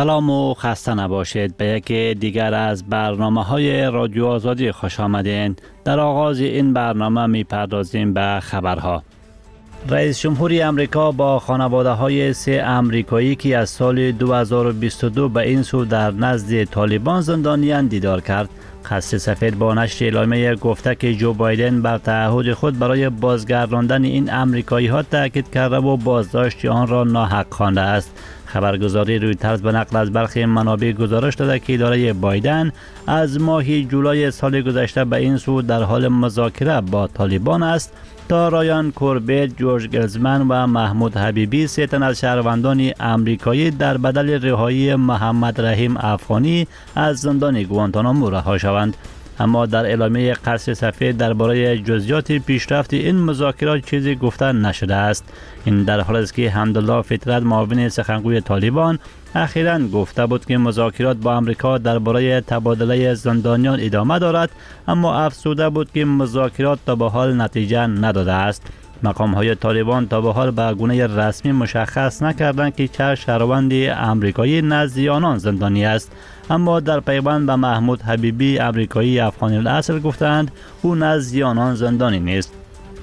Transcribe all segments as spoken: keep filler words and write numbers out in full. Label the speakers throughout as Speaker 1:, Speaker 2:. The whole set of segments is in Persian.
Speaker 1: سلام و خسته نباشید. به یکی دیگر از برنامه های رادیو آزادی خوش آمدین. در آغاز این برنامه می پردازیم به خبرها. رئیس جمهوری امریکا با خانواده های سه امریکایی که از سال دو هزار و بیست و دو به این سو در نزد طالبان زندانیان دیدار کرد. قصر سفید با نشر اعلامیه گفته که جو بایدن بر تعهد خود برای بازگرداندن این امریکایی ها تاکید کرده و بازداشت آن را ناحق خوانده است. خبرگزاری رویترز به نقل از برخی منابع گزارش داده که اداره بایدن از ماه جولای سال گذشته به این سو در حال مذاکره با طالبان است تا رایان کوربیت، جورج گلزمن و محمود حبیبی سه تن از شهروندان امریکایی در بدل رهایی محمد رحیم افغانی از زندان گوانتانامو رها شوند. اما در اعلامیه قصر سفید درباره جزئیات پیشرفت این مذاکرات چیزی گفته نشده است. این در حالی است که حمدالله فطرت، معاون سخنگوی طالبان، اخیراً گفته بود که مذاکرات با امریکا درباره تبادله زندانیان ادامه دارد، اما افزوده بود که مذاکرات تا به حال نتیجه نداده است. مقام های طالبان تا به حال به گونه رسمی مشخص نکردند که چه شهروند امریکایی نزد آنان زندانی است، اما در پیوند به محمود حبیبی امریکایی افغانی الاصل گفتند او نزد آنان زندانی نیست.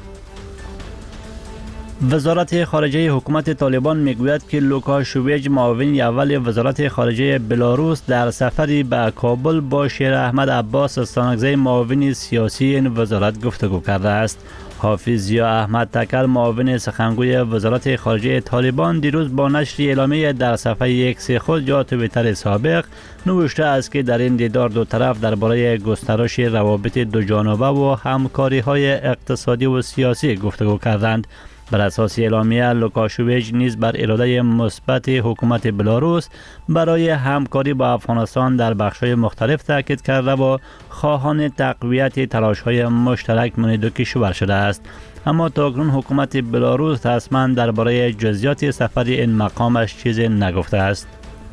Speaker 1: وزارت خارجه حکومت طالبان میگوید که لوکاشویچ، معاون اول وزارت خارجه بلاروس، در سفری به کابل با شیر احمد عباس استانکزی، معاون سیاسی این وزارت گفتگو کرده است. حافظ ضیا احمد تکل، معاون سخنگوی وزارت خارجه طالبان، دیروز با نشر اعلامیه در صفحه اکس خود یا توییتر سابق نوشته است که در این دیدار دو طرف درباره گسترش روابط دو جانبه و همکاری های اقتصادی و سیاسی گفتگو کردند. بر اساس اعلامیه، لوکاشویچ نیز بر اراده مثبت حکومت بلاروس برای همکاری با افغانستان در بخش‌های مختلف تاکید کرده و خواهان تقویت تلاش‌های مشترک من دو کشور شده است. اما تاکنون حکومت بلاروس رسما درباره جزئیات سفر این مقامش چیزی نگفته است.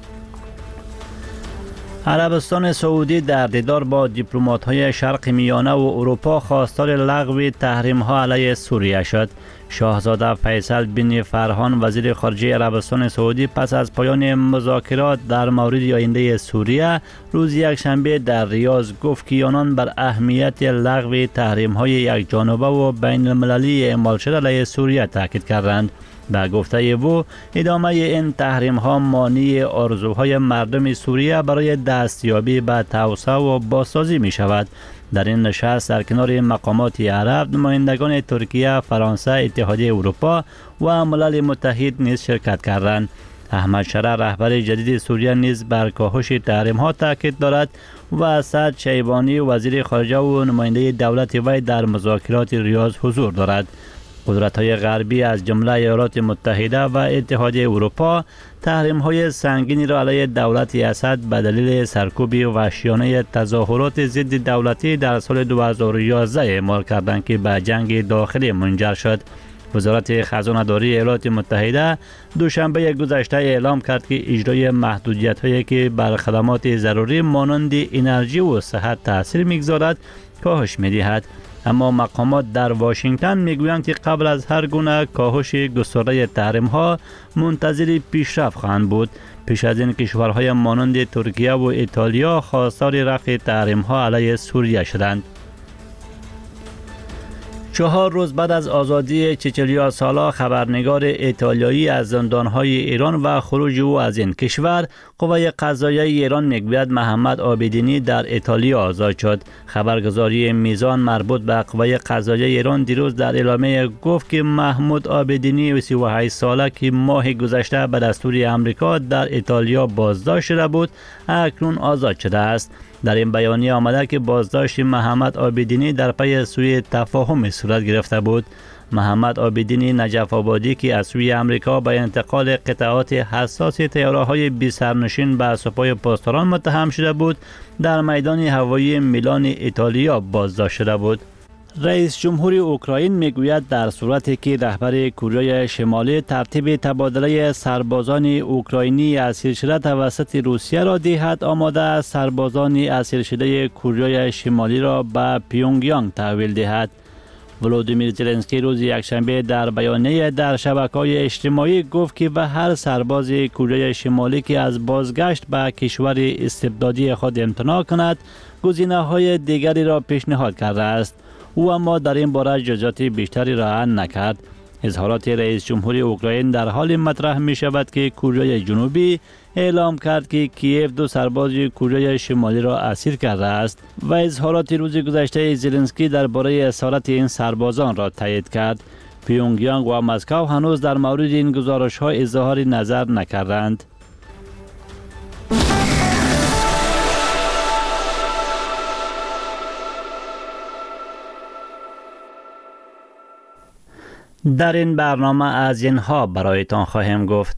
Speaker 1: عربستان سعودی در دیدار با دیپلمات‌های شرق میانه و اروپا خواستار لغو تحریم‌ها علیه سوریه شد. شاهزاده فیصل بن فرهان، وزیر خارجه عربستان سعودی، پس از پایان مذاکرات در مورد آینده سوریه روز یکشنبه در ریاض گفت که آنان بر اهمیت لغو تحریم‌های یکجانبه و بین المللی اعمال شده علیه سوریه تاکید کردند. به گفته او، ادامه این تحریم ها مانع آرزوهای مردم سوریه برای دستیابی به توسعه و بازسازی می شود. در این نشست در کنار مقامات عرب، نمایندگان ترکیه، فرانسه، اتحادیه اروپا و ملل متحد نیز شرکت کردند. احمد شرع، رهبر جدید سوریه، نیز بر کاهش تحریم ها تاکید دارد و اسد شیبانی، وزیر خارجه و نماینده دولت وی در مذاکرات ریاض حضور دارد. قدرت‌های غربی از جمله ایالات متحده و اتحادیه اروپا تحریم‌های سنگینی را علیه دولت اسد به دلیل سرکوب وحشیانه تظاهرات ضد دولتی در سال دو هزار و یازده اعمال کردند که به جنگ داخلی منجر شد. وزارت خزانه‌داری ایالات متحده دوشنبه گذشته اعلام کرد که اجرای محدودیت‌هایی که بر خدمات ضروری مانند انرژی و صحت تاثیر می‌گذارد کاهش می‌دهد. اما مقامات در واشنگتن میگویند که قبل از هر گونه کاهش گسترده تحریم ها منتظر پیشرفت خواهند بود. پیش از این کشورهای مانند ترکیه و ایتالیا خواستار رفع تحریم ها علیه سوریه شدند. چهار روز بعد از آزادی چچلیا سالا، خبرنگار ایتالیایی از زندانهای ایران و خروج او از این کشور، قوه قضاییه ایران میگوید محمد عابدینی در ایتالیا آزاد شد. خبرگزاری میزان مربوط به قوه قضاییه ایران دیروز در اعلامیه گفت که محمود عابدینی، سی و هشت ساله که ماه گذشته به دستور امریکا در ایتالیا بازداشت شده بود، اکنون آزاد شده است. در این بیانیه آمده که بازداشت محمد عابدینی در پی سوی تفاهم صورت گرفته بود. محمد عابدینی نجف آبادی که از سوی امریکا به انتقال قطعات حساس طیاره‌های بی سرنشین به سپاه پاسداران متهم شده بود، در میدان هوایی میلان ایتالیا بازداشت شده بود. رئیس جمهوری اوکراین میگوید در صورتی که رهبر کره شمالی ترتیب تبادله سربازان اوکراینی اسیر شده توسط روسیه را دهد، آماده است سربازان اسیر شده کره شمالی را به پیونگ یانگ تحویل دهد. ولودیمیر زلنسکی روز یکشنبه در بیانیه در شبکه‌های اجتماعی گفت که به هر سرباز کره شمالی که از بازگشت به کشور استبدادی خود امتناع کند، گزینه‌های دیگری را پیشنهاد کرده است. او اما در این باره جزئیات بیشتری را نکرد. اظهارات رئیس جمهور اوکراین در حال مطرح می شود که کره جنوبی اعلام کرد که کیف دو سرباز کره شمالی را اسیر کرده است و اظهارات روز گذشته زلنسکی درباره اسارت این سربازان را تایید کرد. پیونگیانگ و مسکو هنوز در مورد این گزارش‌ها اظهار نظر نکردند. در این برنامه از اینها برایتان خواهیم گفت.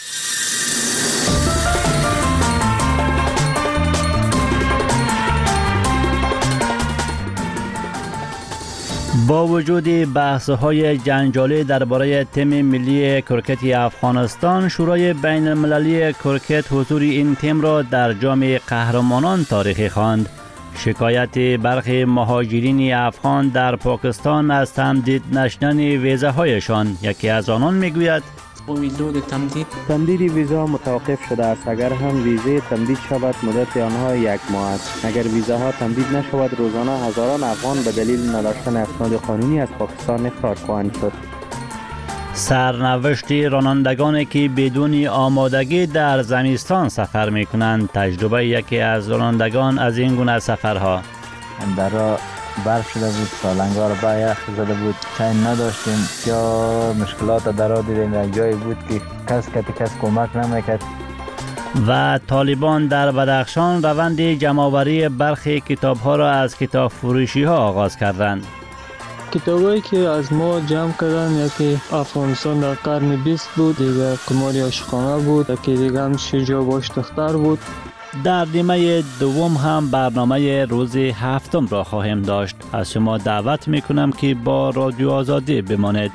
Speaker 1: با وجود بحث‌های جنجالی درباره تیم ملی کرکت افغانستان، شورای بین المللی کرکت حضور این تیم را در جام قهرمانان تاریخی خواند. شکایت برخی مهاجرین افغان در پاکستان از تمدید نشدن ویزاهایشان، یکی از آنان میگوید
Speaker 2: تمدید ویزا متوقف شده است. اگر هم ویزه تمدید شود مدت آنها یک ماه است. اگر ویزاها تمدید نشود روزانه هزاران افغان به دلیل نداشتن اسناد قانونی از پاکستان اخراج خواهند شد.
Speaker 1: سرنوشت رانندگانی که بدون آمادگی در زمستان سفر می کنند. تجربه یکی از رانندگان از این گونه سفرها:
Speaker 3: در راه برف شده بود، سالنگار با یخ زده بود، چین نداشتیم یا مشکلات در راه دیدیم. یک جایی بود که کس کتی کس کمک نمیکرد.
Speaker 1: و طالبان در بدخشان روند جمع‌آوری برخی کتاب‌ها را از کتاب فروشی ها آغاز کردند.
Speaker 4: کتابایی که از ما جمع کردن، یکی افغانستان در قرن بیست بود، دیگر قمار عاشقانه بود، یکی دیگر هم شجاع باش دختر بود.
Speaker 1: در نیمه دوم هم برنامه روز هفتم را خواهیم داشت. از شما دعوت میکنم که با رادیو آزادی بمانید.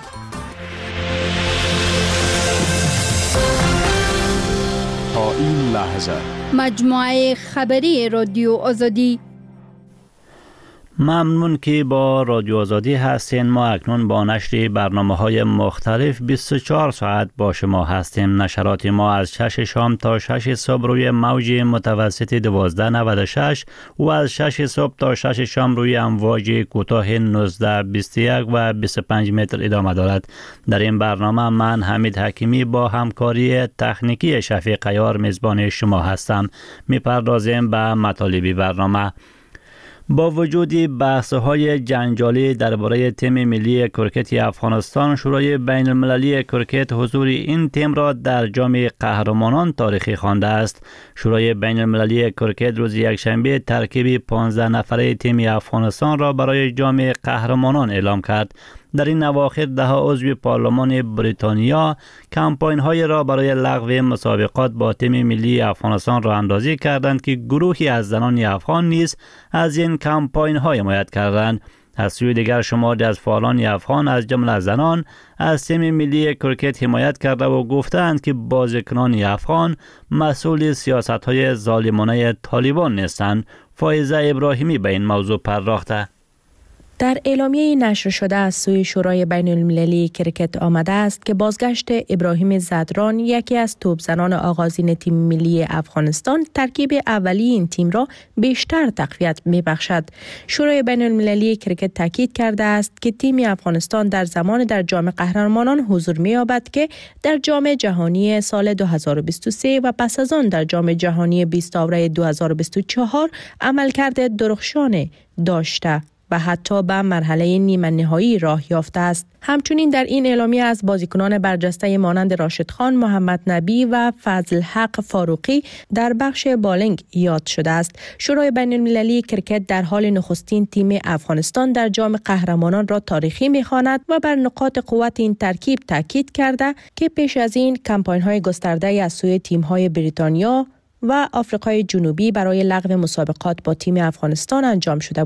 Speaker 5: تا این لحظه
Speaker 6: مجموعه خبری رادیو آزادی.
Speaker 1: ممنون که با رادیو آزادی هستین. ما اکنون با نشر برنامه‌های مختلف بیست و چهار ساعت با شما هستیم. نشرات ما از شش شام تا شش صبح روی موج متوسط دوازده نود و شش و از شش صبح تا شش شام روی امواج کوتاه نوزده بیست و یک و بیست و پنج متر ادامه دارد. در این برنامه من حمید حکیمی با همکاری تکنیکی شفیق عیار میزبان شما هستم. میپردازیم به مطالب برنامه. با وجود بحث‌های جنجالی درباره تیم ملی کرکت افغانستان، شورای بین المللی کرکت حضور این تیم را در جام قهرمانان تاریخی خوانده است. شورای بین المللی کرکت روز یکشنبه ترکیب پانزده نفره تیم افغانستان را برای جام قهرمانان اعلام کرد. در این اواخر ده عضو پارلمان بریتانیا کمپاین های را برای لغو مسابقات با تیم ملی افغانستان راه اندازی کردند که گروهی از زنان افغان نیز از این کمپاین ها حمایت کردند. از سوی دیگر شماری از فعالان افغان از جمله زنان از تیم ملی کرکت حمایت کرده و گفتند که بازیکنان افغان مسئول سیاست های ظالمانه طالبان نیستند. فائزه ابراهیمی به این موضوع پرداخته.
Speaker 7: در اعلامیه نشر شده از سوی شورای بین المللی کرکت آمده است که بازگشت ابراهیم زدران، یکی از توپزنان آغازین تیم ملی افغانستان، ترکیب اولی این تیم را بیشتر تقویت می‌بخشد. شورای بین المللی کرکت تاکید کرده است که تیم افغانستان در زمان در جام قهرمانان حضور می‌یابد که در جام جهانی سال دو هزار و بیست و سه و پس از آن در جام جهانی بیست آوریل دو هزار و بیست و چهار عملکرد درخشان داشته و حتی به مرحله نیمه نهایی راه یافته است. همچنین در این اعلامیه از بازیکنان برجسته مانند راشد خان، محمد نبی و فضل حق فاروقی در بخش بالینگ یاد شده است. شورای بین المللی کرکت در حال نخستین تیم افغانستان در جام قهرمانان را تاریخی می‌خواند و بر نقاط قوت این ترکیب تاکید کرده که پیش از این کمپاین‌های گسترده از سوی تیم‌های بریتانیا و آفریقای جنوبی برای لغو مسابقات با تیم افغانستان انجام شده بود.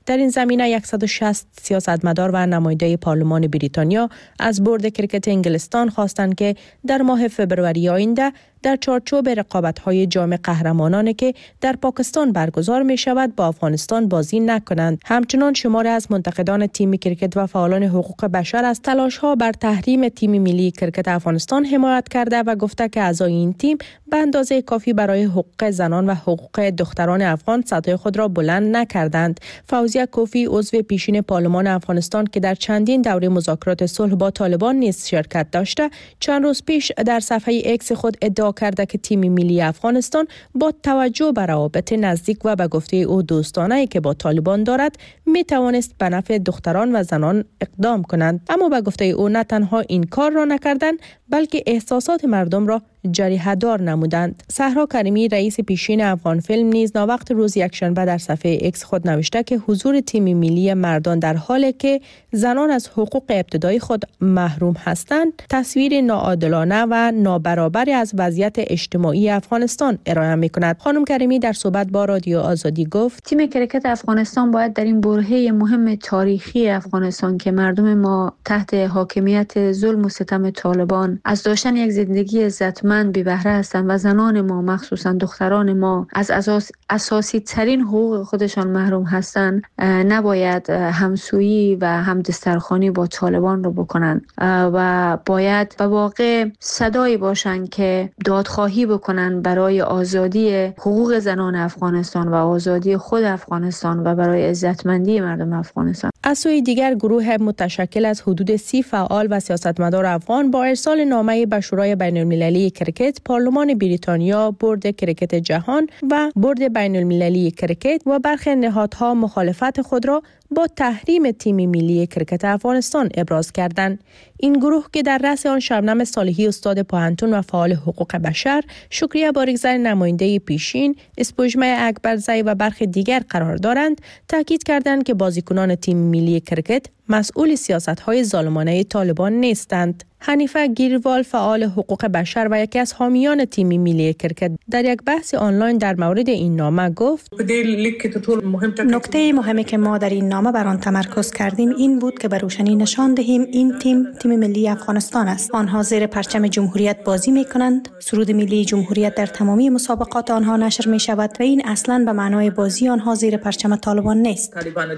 Speaker 7: در این زمینه صد و شصت سیاستمدار و نماینده پارلمان بریتانیا از بورد کرکت انگلستان خواستند که در ماه فوریه آینده در چارچوب رقابت‌های جام قهرمانانی که در پاکستان برگزار می‌شود با افغانستان بازی نکنند. همچنان شماری از منتقدان تیم کرکت و فعالان حقوق بشر از تلاش‌ها بر تحریم تیم ملی کرکت افغانستان حمایت کرده و گفته که اعضای این تیم به اندازه کافی برای حقوق زنان و حقوق دختران افغان صدای خود را بلند نکردند. فوزیه کوفی عضو پیشین پارلمان افغانستان که در چندین دوره مذاکرات صلح با طالبان نیز شرکت داشته، چند روز پیش در صفحه اکس خود ادعا کرده که تیم ملی افغانستان با توجه به روابط نزدیک و به گفته او دوستانه‌ای که با طالبان دارد می توانست به نفع دختران و زنان اقدام کنند، اما به گفته او نه تنها این کار را نکردند بلکه احساسات مردم را جریحه دار نمودند. صحرا کریمی رئیس پیشین افغان فیلم نیز ناوقت روز یکشنبه در صفحه اکس خود نوشته که حضور تیم ملی مردان در حالی که زنان از حقوق ابتدایی خود محروم هستند تصویر ناعادلانه و نابرابری از وضعیت اجتماعی افغانستان ارائه می‌کند. خانم کریمی در صحبت با رادیو آزادی گفت
Speaker 8: تیم کرکت افغانستان باید در این برهه مهم تاریخی افغانستان که مردم ما تحت حاکمیت ظلم و ستم طالبان از داشتن یک زندگی عزتمند بی بهره هستند و زنان ما مخصوصا دختران ما از اساس اساسی ترین حقوق خودشان محروم هستند، نباید همسویی و همدسترخوانی با طالبان رو بکنند و باید به واقع صدایی باشند که دادخواهی بکنند برای آزادی حقوق زنان افغانستان و آزادی خود افغانستان و برای عزتمندی مردم افغانستان.
Speaker 7: از سوی دیگر گروه متشکل از حدود سی فعال و سیاستمدار افغان با ارسال نامه به شورای بین المللی کرکت، پارلمان بریتانیا، بورد کرکت جهان و بورد بین المللی کرکت و برخی نهادها مخالفت خود را با تحریم تیم ملی کرکت افغانستان ابراز کردند. این گروه که در رأس آن شبنم صالحی استاد پوهنتون و فعال حقوق بشر، شکریه باریکزی نماینده پیشین، اسپوجمه اکبرزی و برخی دیگر قرار دارند، تاکید کردند که بازیکنان تیم ملی کرکت مسئول سیاست‌های ظالمانه طالبان نیستند. حنیفه گیروال فعال حقوق بشر و یکی از حامیان تیم ملی کرکت در یک بحث آنلاین در مورد این نامه گفت
Speaker 9: نکته مهمی که ما در این نامه بر آن تمرکز کردیم این بود که به روشنی نشان دهیم این تیم تیم ملی افغانستان است. آنها زیر پرچم جمهوریت بازی می کنند. سرود ملی جمهوریت در تمامی مسابقات آنها نشر می شود و این اصلاً به معنای بازی آنها زیر پرچم طالبان نیست.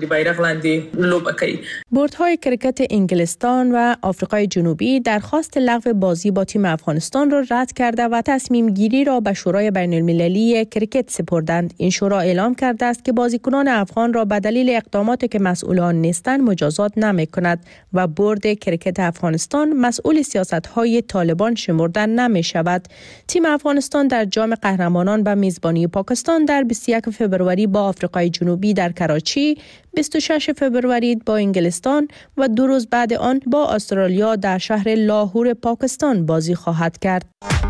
Speaker 7: بوردهای کرکت انگلستان و آفریقای جنوبی درخواست لغو بازی با تیم افغانستان را رد کرده و تصمیم گیری را به شورای بین المللی کرکت سپردند. این شورا اعلام کرده است که بازیکنان افغان را به دلیل اقداماتی که مسئولان نیستند مجازات نمی کند و بورد کرکت افغانستان مسئول سیاست‌های طالبان شمرده نمی شود. تیم افغانستان در جام قهرمانان به میزبانی پاکستان در بیست و یک فوریه با آفریقای جنوبی در کراچی، بیست و شش فوریه با انگلستان و دو روز بعد آن با استرالیا در شهر لاهور پاکستان بازی خواهد کرد.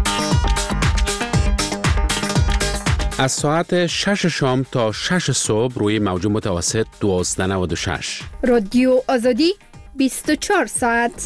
Speaker 10: از ساعت شش شام تا شش صبح روی موج متوسط دوازده و نود و شش.
Speaker 6: رادیو آزادی بیست و چهار ساعت.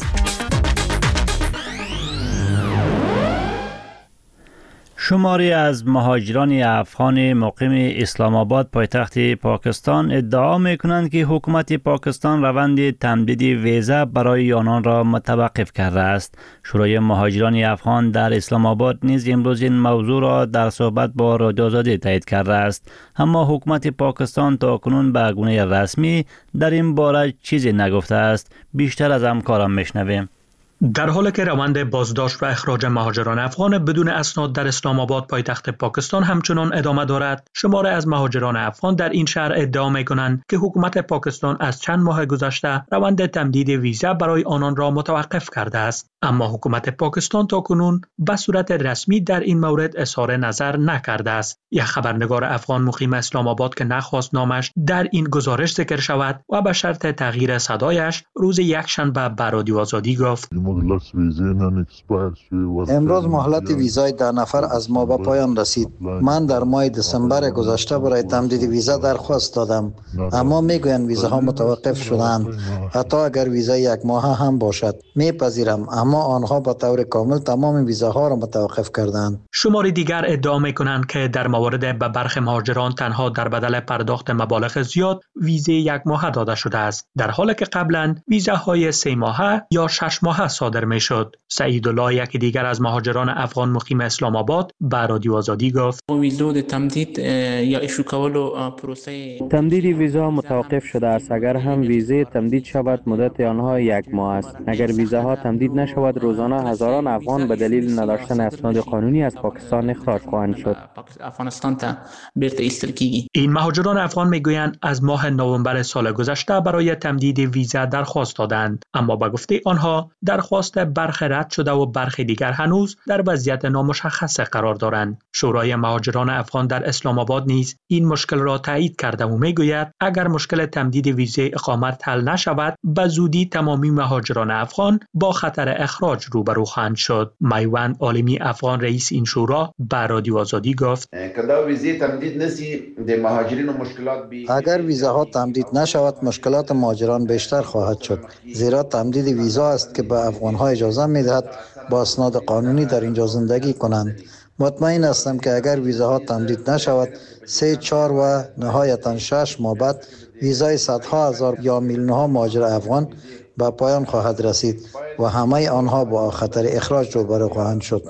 Speaker 1: شماری از مهاجران افغان مقیم اسلام آباد پایتخت پاکستان ادعا می‌کنند که حکومت پاکستان روند تمدید ویزا برای آنان را متوقف کرده است. شورای مهاجران افغان در اسلام آباد نیز امروز این موضوع را در صحبت با رادیو آزادی تایید کرده است، اما حکومت پاکستان تاکنون به گونه رسمی در این باره چیزی نگفته است. بیشتر از همکاران میشنویم.
Speaker 11: در حالی که روند بازداشت و اخراج مهاجران افغان بدون اسناد در اسلام آباد پایتخت پاکستان همچنان ادامه دارد، شماری از مهاجران افغان در این شهر ادعا می‌کنند که حکومت پاکستان از چند ماه گذشته روند تمدید ویزا برای آنان را متوقف کرده است، اما حکومت پاکستان تاکنون به صورت رسمی در این مورد اظهار نظر نکرده است. یک خبرنگار افغان مقیم اسلام آباد که نخواست نامش در این گزارش ذکر شود و به شرط تغییر صدایش روز یکشنبه به رادیو آزادی گفت
Speaker 12: امروز مهلت ویزای ده نفر از ما به پایان رسید. من در ماه دسامبر گذشته برای تمدید ویزا درخواست دادم، اما میگویند ویزاها متوقف شدند. حتی اگر ویزای یک ماه هم باشد میپذیرم، اما آنها به طور کامل تمام ویزاها را متوقف کردند.
Speaker 11: شماری دیگر ادعا میکنند که در مورد به برخی مهاجران تنها در بدل پرداخت مبالغ زیاد ویزه یک ماه داده شده است، در حالی که قبلا ویزاهای سه ماهه یا شش ماهه صادر میشد. سعید الله، یکی دیگر از مهاجران افغان مقیم اسلام آباد، به رادیو آزادی گفت:
Speaker 2: تمدید یا ایشو کولو پروسه تمدید ویزا متوقف شده است. اگر هم ویزه تمدید شود مدت آنها یک ماه است. اگر ویزاها تمدید نشود روزانه هزاران افغان به دلیل نداشتن اسناد قانونی از پاکستان اخراج خواهند شد.
Speaker 13: افغانستان تا بیرته ایستل کیږي.
Speaker 11: این مهاجران افغان میگویند از ماه نوامبر سال گذشته برای تمدید ویزا درخواست دادند، اما به گفته آنها درخواست برخی رد شده و برخی دیگر هنوز در وضعیت نامشخص قرار دارند. شورای مهاجران افغان در اسلام آباد نیز این مشکل را تایید کرده و میگوید اگر مشکل تمدید ویزه اقامت حل نشود به زودی تمامی مهاجران افغان با خطر اخراج روبرو خواهند شد. میوند عالمی افغان، رئیس این شورا، به رادیو آزادی گفت:
Speaker 12: اگر ویزاها تمدید نشود مشکلات مهاجران بیشتر خواهد شد، زیرا تمدید ویزا است که به افغانها اجازه میدهد با اسناد قانونی در اینجا زندگی کنند. مطمئن هستم که اگر ویزاها تمدید نشود سه چهار و نهایتا شش ماه بعد ویزای صدها هزار یا میلیونها مهاجر افغان به پایان خواهد رسید و همه آنها با خطر اخراج روبرو خواهند شد.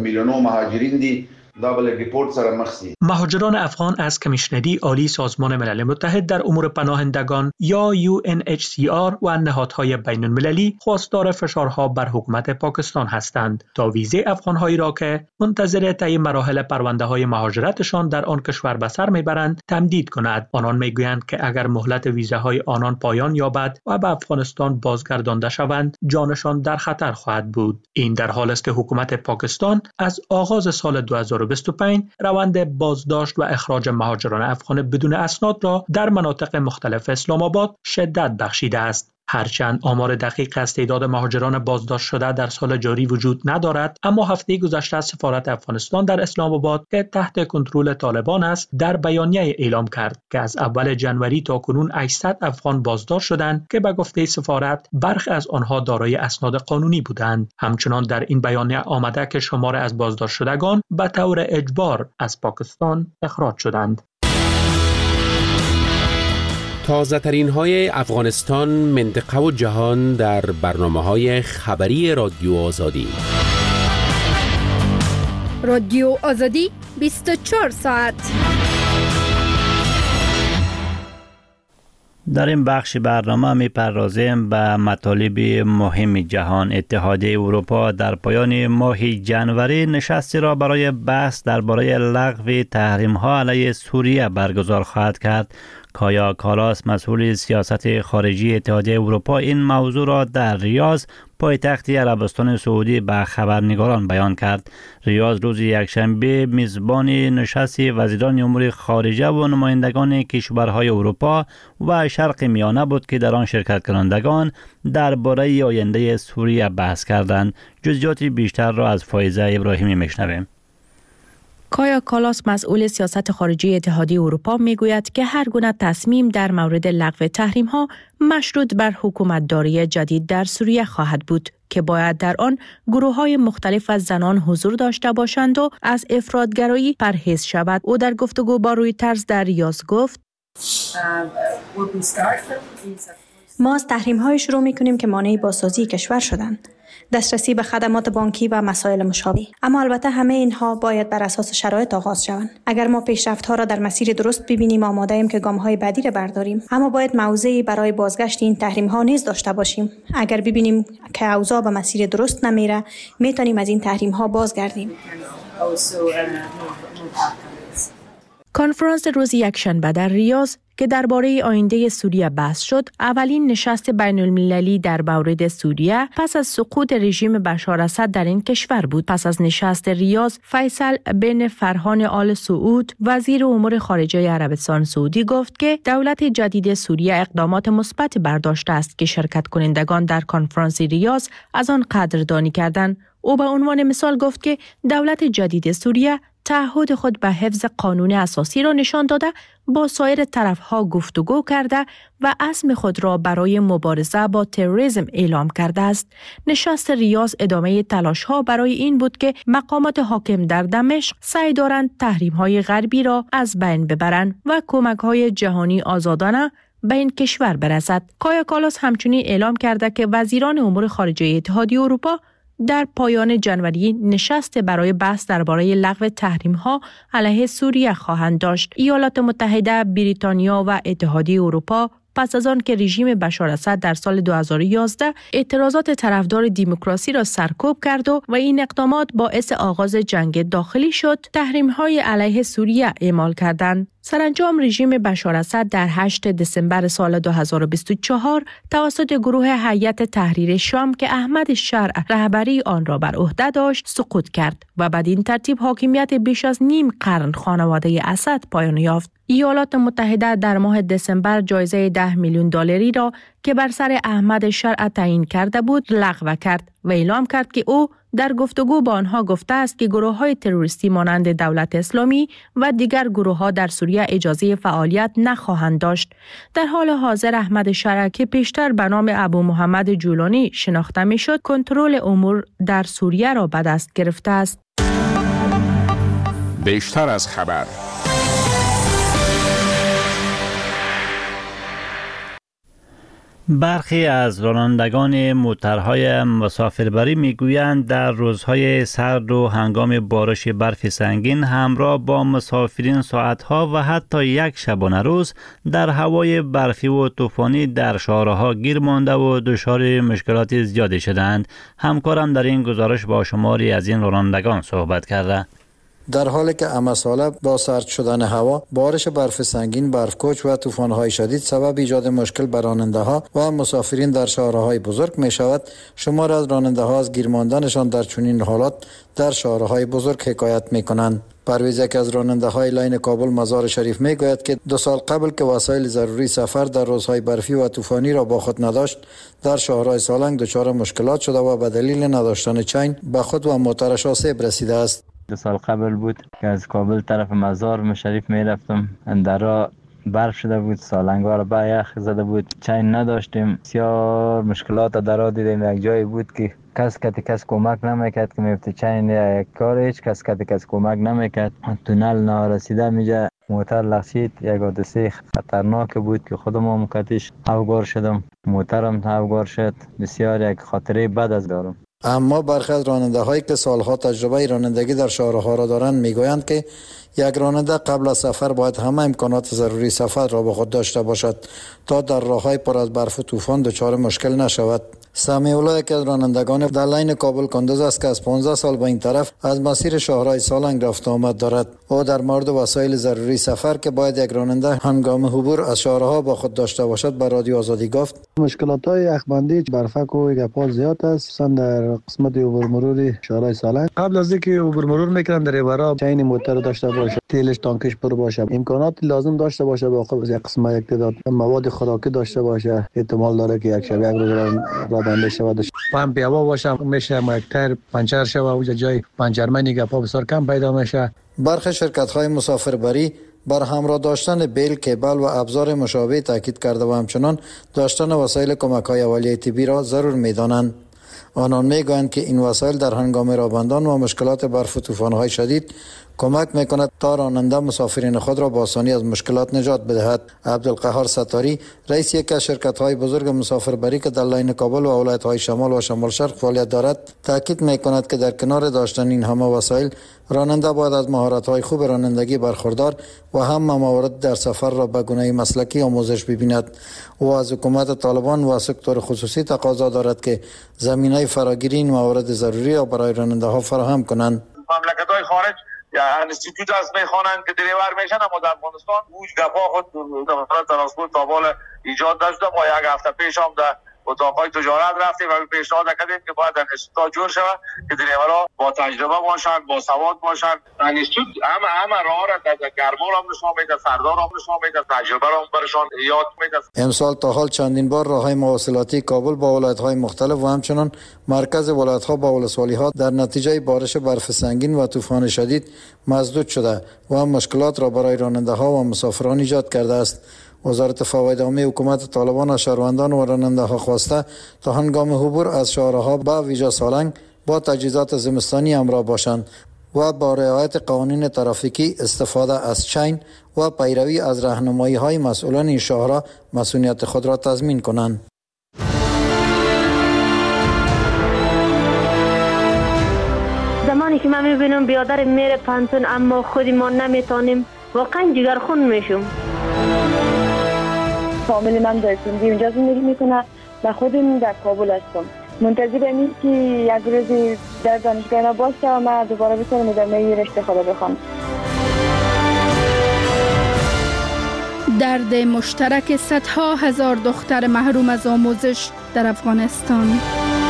Speaker 11: مهاجران افغان از کمیشنری عالی سازمان ملل متحد در امور پناهندگان یا یو ان اچ سی آر و نهادهای بین المللی خواستار فشارها بر حکومت پاکستان هستند تا ویزه افغانهایی را که منتظر طی مراحل پرونده های مهاجرتشان در آن کشور به سر میبرند تمدید کند. آنان میگویند که اگر مهلت ویزاهای آنان پایان یابد و به افغانستان بازگردانده شوند جانشان در خطر خواهد بود. این در حالی است که حکومت پاکستان از آغاز سال دو هزار و بیست و پنج روند بازداشت و اخراج مهاجران افغان بدون اسناد را در مناطق مختلف اسلام آباد شدت بخشیده است. هرچند آمار دقیق از تعداد مهاجران بازداشت شده در سال جاری وجود ندارد، اما هفته گذشته سفارت افغانستان در اسلام آباد که تحت کنترل طالبان است در بیانیه اعلام کرد که از اول ژانویه تا کنون هشتصد افغان بازداشت شدند که به گفته سفارت برخی از آنها دارای اسناد قانونی بودند. همچنان در این بیانیه آمده که شمار از بازداشت شدگان به طور اجبار از پاکستان اخراج شدند.
Speaker 10: تازه ترین های افغانستان، منطقه و جهان در برنامه های خبری رادیو آزادی.
Speaker 6: رادیو آزادی بیست و چهار ساعت.
Speaker 1: در این بخش برنامه می‌پردازیم به مطالب مهم جهان. اتحادیه اروپا در پایان ماه ژانویه نشستی را برای بحث درباره لغو تحریم‌ها علیه سوریه برگزار خواهد کرد. کایا کالاس، مسئول سیاست خارجی اتحادیه اروپا، این موضوع را در ریاض، پایتخت عربستان سعودی، به خبرنگاران بیان کرد. ریاض روز یکشنبه میزبان نشست وزیران امور خارجه و نمایندگان کشورهای اروپا و شرق میانه بود که در آن شرکت کنندگان درباره آینده سوریه بحث کردند. جزئیات بیشتر را از فایزه ابراهیمی میشنویم.
Speaker 7: کایا کالاس، مسئول سیاست خارجی اتحادیه اروپا، میگوید که هر گونه تصمیم در مورد لغو تحریم ها مشروط بر حکومتداری جدید در سوریه خواهد بود که باید در آن گروه های مختلف از زنان حضور داشته باشند و از افراطگرایی پرهیز شود. او در گفتگو با رویترز در ریاض گفت:
Speaker 9: ما از تحریم های شروع می کنیم که مانع بازسازی کشور شدند، دسترسی به خدمات بانکی و مسائل مشابه. اما البته همه اینها باید بر اساس شرایط آغاز شوند. اگر ما پیشرفت ها را در مسیر درست ببینیم، آماده ایم که گام های بعدی را برداریم، اما باید موضعی برای بازگشت این تحریم ها نیز داشته باشیم. اگر ببینیم که اوضاع به مسیر درست نمیره، میتونیم از این تحریم ها بازگردیم.
Speaker 7: کنفرانس روز یکشنبه در ریاض که درباره آینده سوریه بحث شد، اولین نشست بین المللی در مورد سوریه پس از سقوط رژیم بشار اسد در این کشور بود. پس از نشست ریاض، فیصل بن فرحان آل سعود، وزیر امور خارجه عربستان سعودی گفت که دولت جدید سوریه اقدامات مثبت برداشته است که شرکت کنندگان در کنفرانس ریاض از آن قدردانی کردند. او به عنوان مثال گفت که دولت جدید سوریه تعهد خود به حفظ قانون اساسی را نشان داده، با سایر طرفها گفتگو کرده و عزم خود را برای مبارزه با تروریسم اعلام کرده است. نشست ریاض ادامه تلاش‌ها برای این بود که مقامات حاکم در دمشق سعی دارند تحریم‌های غربی را از بین ببرند و کمک‌های جهانی آزادانه به این کشور برسد. کایا کالاس همچنین اعلام کرده که وزیران امور خارجه اتحادیه اروپا در پایان ژانویه نشست برای بحث درباره لغو تحریم‌ها علیه سوریه خواهند داشت. ایالات متحده، بریتانیا و اتحادیه اروپا پس از آن که رژیم بشار اسد در سال دو هزار و یازده اعتراضات طرفدار دموکراسی را سرکوب کرد و این اقدامات باعث آغاز جنگ داخلی شد، تحریم‌های علیه سوریه اعمال کردند. سرانجام رژیم بشار اسد در هشتم دسامبر سال دو هزار و بیست و چهار توسط گروه هیئت تحریر شام که احمد شرع رهبری آن را بر عهده داشت سقوط کرد و بدین ترتیب حاکمیت بیش از نیم قرن خانواده اسد پایان یافت. ایالات متحده در ماه دسامبر جایزه ده میلیون دلاری را که بر سر احمد شرع تعیین کرده بود لغو کرد و اعلام کرد که او در گفتگو با آنها گفته است که گروه‌های تروریستی مانند دولت اسلامی و دیگر گروه‌ها در سوریه اجازه فعالیت نخواهند داشت. در حال حاضر احمد شرع که پیشتر به نام ابو محمد جولانی شناخته می‌شد، کنترل امور در سوریه را به دست گرفته است.
Speaker 5: بیشتر از خبر.
Speaker 1: برخی از رانندگان موترهای مسافربری میگویند در روزهای سرد و هنگام بارش برف سنگین همراه با مسافرین ساعتها و حتی یک شبانه روز در هوای برفی و طوفانی در شهرها گیر مانده و دچار مشکلات زیادی شدند. همکارم در این گزارش با شماری از این رانندگان صحبت کرده.
Speaker 12: در حالی که امساله با سرد شدن هوا، بارش برف سنگین، برفکوچ و طوفان‌های شدید سبب ایجاد مشکل بر راننده‌ها و مسافرین در شهرهای بزرگ می‌شود، شمار از راننده‌ها از گیر ماندنشان در چنین حالات در شهرهای بزرگ حکایت می‌کنند. پرویز، یک از راننده‌های لاین کابل مزار شریف میگوید که دو سال قبل که وسایل ضروری سفر در روزهای برفی و طوفانی را با خود نداشت، در شهرهای سالنگ دچار مشکلات شده و به دلیل نداشتن چین به خود و موترش آسیب رسیده است.
Speaker 3: دو سال قبل بود که از کابل طرف مزار شریف می رفتم، در راه برف شده بود، سالنگار به یخ زده بود، چین نداشتیم، بسیار مشکلات در راه دیدیم. یک جایی بود که کس کتی کس کمک نمیکرد که میفته چین یا یک کار، هیچ کس کتی کس کمک نمیکرد. تونل نارسیده میجا موتر لغزید، یک حادثه خطرناک بود که خودم هم کتیش افگار شدم، موترم افگار شد. بسیار یک خاطره بد از دارم.
Speaker 12: اما برخی از راننده‌هایی که سالها تجربه رانندگی در شهرها را دارند میگویند که یک راننده قبل از سفر باید همه امکانات ضروری سفر را با خود داشته باشد تا در راه‌های پر از برف و طوفان دچار مشکل نشود. سمیع الله که از رانندگان در لاین کابل کندوز است که از پانزده سال به این طرف از مسیر شهرهای سالنگ رفت آمد دارد. او در مورد وسایل ضروری سفر که باید یک راننده هنگام عبور از شهرها با خود داشته باشد به رادیو آزادی گفت:
Speaker 14: مشکلات‌های یخبندی، برفک و گپا زیاد است، خصوصا در قسمت عبور مرور شهرهای سالنگ. قبل از اینکه عبور مرور میکنم در برا چین موتر داشته باشه، تیلش تانکش پر باشه، امکانات لازم داشته باشه، با خود یک قسمت یک تعداد مواد خوراکی داشته باشه. احتمال داره که یک شب یک روز راننده شود. پمپ هوا باشه، میشه مکتر پنچر شود و جای پنچرمنی گپا بسیار کم پیدا میشه.
Speaker 12: برخی شرکت‌های مسافربری بر همراه داشتن بیل، کیبل و ابزار مشابه تاکید کرده و همچنان داشتن وسایل کمک‌های اولیه طبی را ضرور می‌دانند. آنان میگویند که این وسایل در هنگام راه و مشکلات برف و طوفان‌های شدید کمک میکند تا راننده مسافرین خود را با آسانی از مشکلات نجات بدهد. عبدالقهار ستاری، رئیس یک از شرکت‌های بزرگ مسافربری که در لاین کابل و ولایت‌های شمال و شمال شرق فعالیت دارد، تاکید میکند که در کنار داشتن این همه وسایل، راننده باید از مهارت‌های خوب رانندگی برخوردار و هم موارد در سفر را به گونه مسلکی آموزش ببیند. او از حکومت طالبان و سکتور خصوصی تقاضا دارد که زمینه فراگیری این موارد ضروری را برای راننده‌ها فراهم کنند.
Speaker 15: مملکت‌های خارج یا انستیتوت است میخوانند که دریور میشن، اما در افغانستان اوج گپا خود در ترانسپورت تا بال ایجاد نشده. ما یک هفته پیش هم در اتاقای تجارت رفتیم و پیشنهاد کردیم که باید انستیتوت جور شود که دریورها با تجربه باشند، با سواد باشند. انستیتوت همه همه راه را در گرمال هم نشان میده، سردار هم نشان میده، تجربه را برشان یاد میده.
Speaker 12: امسال تا حال چندین بار راههای مواصلاتی کابل با ولایت‌های مختلف و همچنان مرکز ولایت‌ها با ولسوالی‌ها در نتیجه بارش برف سنگین و طوفان شدید مسدود شده و مشکلات را برای راننده‌ها و مسافران ایجاد کرده است. وزارت فواید عامه حکومت طالبان از شهروندان و راننده‌ها خواسته تا هنگام عبور از شهرها با ویژه سالنگ با تجهیزات زمستانی همراه باشند و با رعایت قوانین ترافیکی، استفاده از چین و پیروی از راهنمایی‌های مسئولان این شهرها مسئولیت خود را تضمین کنند.
Speaker 16: زمانی که من می‌بینم بیادر میره پانتون اما خودی ما نمیتونیم، واقعا جگرخون میشم.
Speaker 17: فامیل من در سندی اونجا زندگی میکنه و خودم در کابل هستم. منتظرم این که یک روز در دانشگاه باشه و من دوباره بتونم ادامه رشته خدا بخوام.
Speaker 6: درد مشترک صدها هزار دختر محروم از آموزش در افغانستان.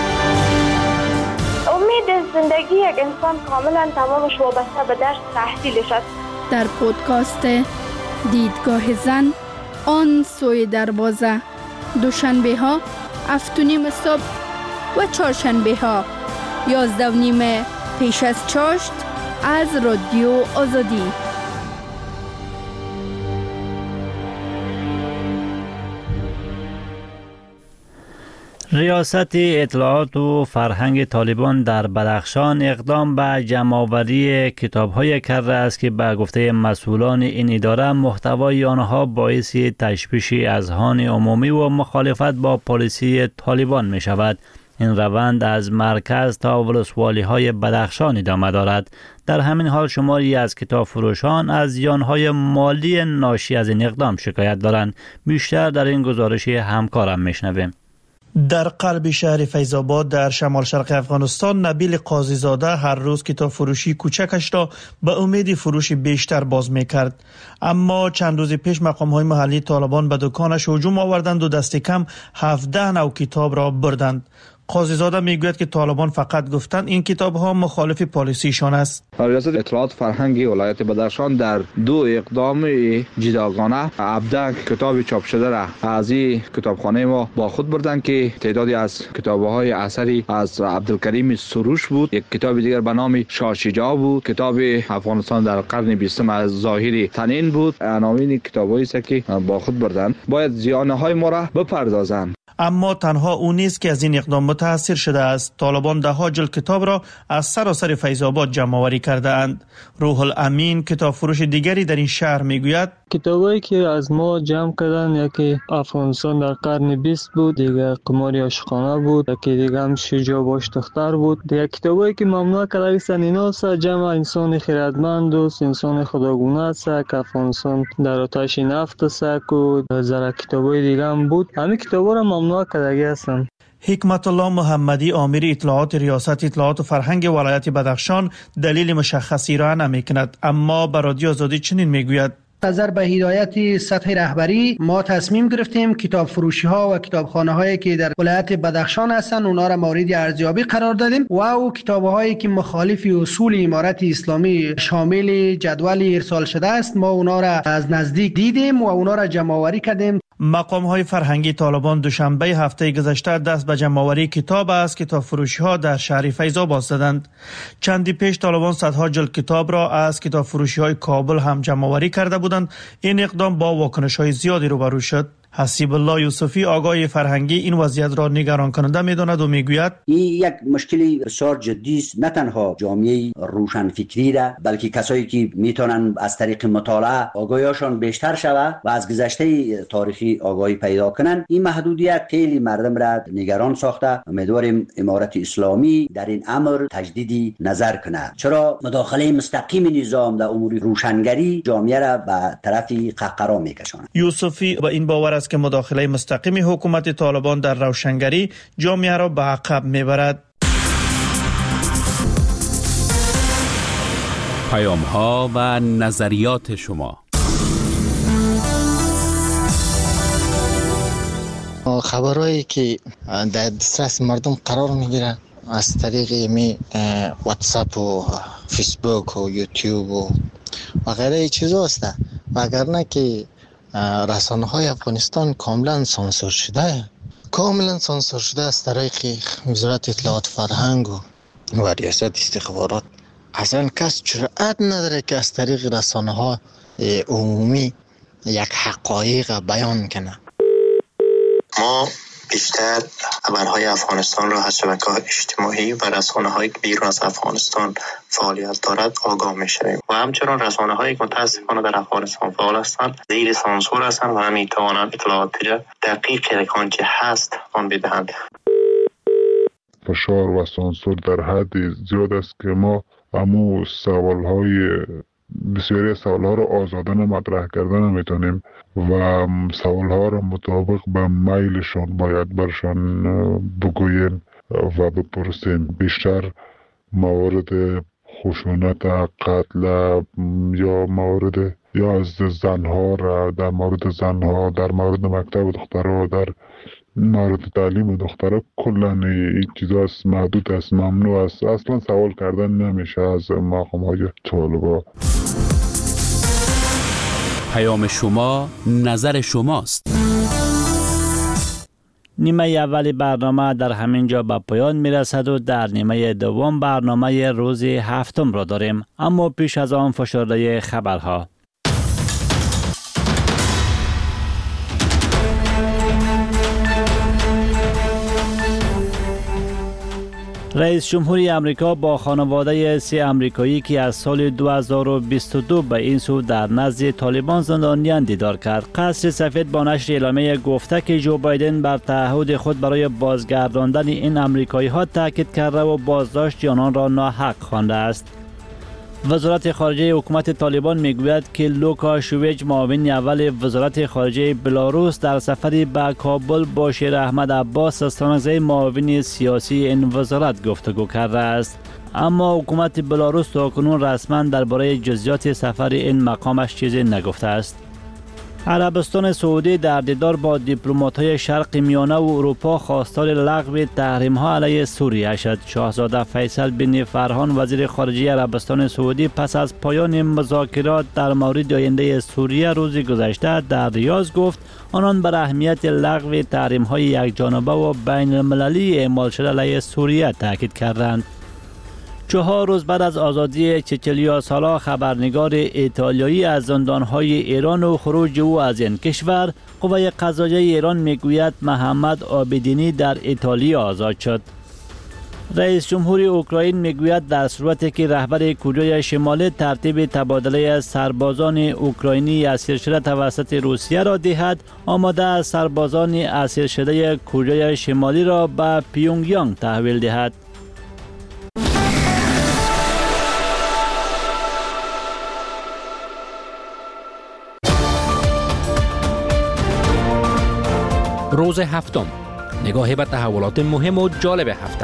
Speaker 17: امید زندگی یک انسان کاملا تمامش وابسته به درس تحصیلش است.
Speaker 6: در پودکاست دیدگاه زن آن سوی دروازه، دوشنبه ها هفت و نیم صبح و چهارشنبه ها یازده و نیم پیش از چاشت از رادیو آزادی.
Speaker 1: ریاست اطلاعات و فرهنگ طالبان در بدخشان اقدام به جمع‌آوری کتاب‌های کرده است که به گفته مسئولان این اداره محتوای آنها باعث تشویش اذهان عمومی و مخالفت با پالیسی طالبان می شود. این روند از مرکز تا ولسوالی‌های بدخشان ادامه دارد. در همین حال شماری از کتاب فروشان از زیان‌های مالی ناشی از این اقدام شکایت دارند. بیشتر در این گزارش همکارم میشنویم.
Speaker 18: در قلب شهر فیض‌آباد در شمال شرق افغانستان، نبیل قاضی زاده هر روز کتاب فروشی کوچکش را به امید فروش بیشتر باز می‌کرد. اما چند روز پیش مقام‌های محلی طالبان به دکانش هجوم آوردند و دست کم هفده نوع کتاب را بردند. قاضی زاده میگوید که طالبان فقط گفتند این کتاب‌ها مخالف پالیسیشان است.
Speaker 19: ریاست اطلاعات فرهنگی ولایت بدخشان در دو اقدام جداگانه هفده کتاب چاپ شده را از این کتابخانه ما با خود بردند که تعدادی از کتاب‌های اثری از عبدالکریم سروش بود، یک کتاب دیگر به نام شاه شجاع بود، کتاب افغانستان در قرن بیستم از ظاهر تنین بود. عناوین کتاب‌هایی است که با خود بردند. باید زیان‌های ما را بپردازند.
Speaker 18: اما تنها او نیست که از این اقدام متاثر شده است. طالبان ده ها جلد کتاب را از سراسر فیض‌آباد جمع‌آوری کرده اند. روح الامین کتاب فروش دیگری در این شهر میگوید
Speaker 4: کتابایی که از ما جمع کردن یکی افغانستان در قرن بیست بود، دیگه قمار عاشقانه بود، یکی دیگه هم شجاع باش دختر بود. دیگه کتابایی که ممنوع کرده ایستن اینا است جمع انسان خیرتمند و انسان خداگونه است که افغانستان در آتش نفت است و زره کتابای دیگه هم بود. همین کتابا را ممنوع کرده هستن.
Speaker 18: حکمت الله محمدی آمر اطلاعات ریاست اطلاعات و فرهنگ ولایت بدخشان دلیل مشخصی را نمی‌کند، اما به رادیو آزادی چنین میگوید:
Speaker 20: نظر به هدایت سطح رهبری ما تصمیم گرفتیم کتاب فروشی ها و کتابخانه هایی که در ولایت بدخشان هستند اونا را مورد ارزیابی قرار دادیم و او کتاب هایی که مخالف اصول امارت اسلامی شامل جدول ارسال شده است ما اونا را از نزدیک دیدیم و اونا را جمع آوری کردیم.
Speaker 18: مقام های فرهنگی طالبان دوشنبه هفته گذشته دست به جمع‌آوری کتاب از کتاب فروشی ها در شهر فیض‌آباد زدند. چندی پیش طالبان صدها جلد کتاب را از کتاب فروشی های کابل هم جمع‌آوری کرده بودند. این اقدام با واکنش های زیادی روبرو شد. حسیب الله یوسفی آگاه فرهنگی این وضعیت را نگران کننده می‌داند و میگوید
Speaker 21: این یک مشکلی بسیار جدی است، نه تنها جامعه روشنفکری را بلکه کسایی که میتونن از طریق مطالعه آگاهیشان بیشتر شود و از گذشته تاریخی آگاهی پیدا کنن. این محدودیت خیلی مردم را نگران ساخته. امیدواریم امارت اسلامی در این امر تجدید نظر کنه، چرا مداخله مستقیم نظام در امور روشنگری جامعه را به طرف قهقرا میکشاند.
Speaker 18: یوسفی با این باور است که مداخله مستقیم حکومت طالبان در روشنگری جامعه را به عقب میبرد.
Speaker 10: پیام ها و نظریات شما.
Speaker 8: خبرهایی که در دسترس مردم قرار میگیره از طریق می واتساپ و فیسبوک و یوتیوب و و غیره چیزا است و اگر نه که رسانه های افغانستان کاملا سانسور شده کاملا سانسور شده از طریق وزارت اطلاعات فرهنگ و و ریاست استخبارات. اصلا کس جرأت نداره که از طریق رسانه ها عمومی یک حقایق بیان کنه.
Speaker 22: ما بیشتر خبرهای افغانستان را از شبکه‌های اجتماعی و رسانه‌های بیرون از افغانستان فعالیت دارد آگاه می‌شویم و همچنین رسانه‌هایی که متأسفانه در افغانستان فعال هستند زیر سانسور هستند و نمی‌توانند اطلاعاتی را دقیق آنچه هست آن بدهند.
Speaker 23: فشار و سانسور در حد زیاد است که ما امو سوال‌های بسیاری سوال‌ها را آزادانه مطرح کردن نمی‌تونیم و سوال‌ها را مطابق به میلشان باید برشان بگوییم و بپرسیم. بیشتر موارد خشونت، قتل یا موارد یا از زنها را در مورد زنها، در مورد مکتب دخترها، در مورد تعلیم دخترها کلا این چیزا محدود است، ممنوع است. اصلا سوال کردن نمیشه از مقام‌های طالبا.
Speaker 10: پیام شما نظر شماست.
Speaker 1: نیمه اول برنامه در همین جا به پایان میرسد و در نیمه دوم برنامه روز هفتم را داریم، اما پیش از آن فشرده خبرها. رئیس جمهوری امریکا با خانواده سه امریکایی که از سال دو هزار و بیست و دو به این سو در نزد طالبان زندانیان دیدار کرد. قصر سفید با نشر اعلامیه گفته که جو بایدن بر تعهد خود برای بازگرداندن این امریکایی ها تاکید کرده و بازداشت آنان را ناحق خوانده است. وزارت خارجه حکومت طالبان میگوید که لوکا شویچ معاون اول وزارت خارجه بلاروس در سفری به کابل با شیر احمد عباس استانزه معاون سیاسی این وزارت گفتگو کرده است، اما حکومت بلاروس تاکنون رسما درباره جزئیات سفر این مقامش چیزی نگفته است. عربستان سعودی در دیدار با دیپلمات‌های شرق میانه و اروپا خواستار لغو تحریم‌ها علیه سوریه شد. شاهزاده فیصل بن فرحان وزیر خارجه عربستان سعودی پس از پایان مذاکرات در مورد آینده سوریه روز گذشته در ریاض گفت آنان بر اهمیت لغو تحریم‌های یکجانبه و بین المللی اعمال شده علیه سوریه تاکید کردند. چهار روز بعد از آزادی چچلیا سالا خبرنگار ایتالیایی از زندانهای ایران و خروج او از این کشور، قوه قضاییه ایران میگوید محمد عابدینی در ایتالیا آزاد شد. رئیس جمهوری اوکراین میگوید در صورتی که رهبر کره شمالی ترتیب تبادله سربازان اوکراینی اسیر شده توسط روسیه را دهد، آماده است سربازان اسیر شده کره شمالی را به پیونگ یانگ تحویل دهد.
Speaker 10: روز هفتم، نگاهی به تحولات مهم و جالب هفته.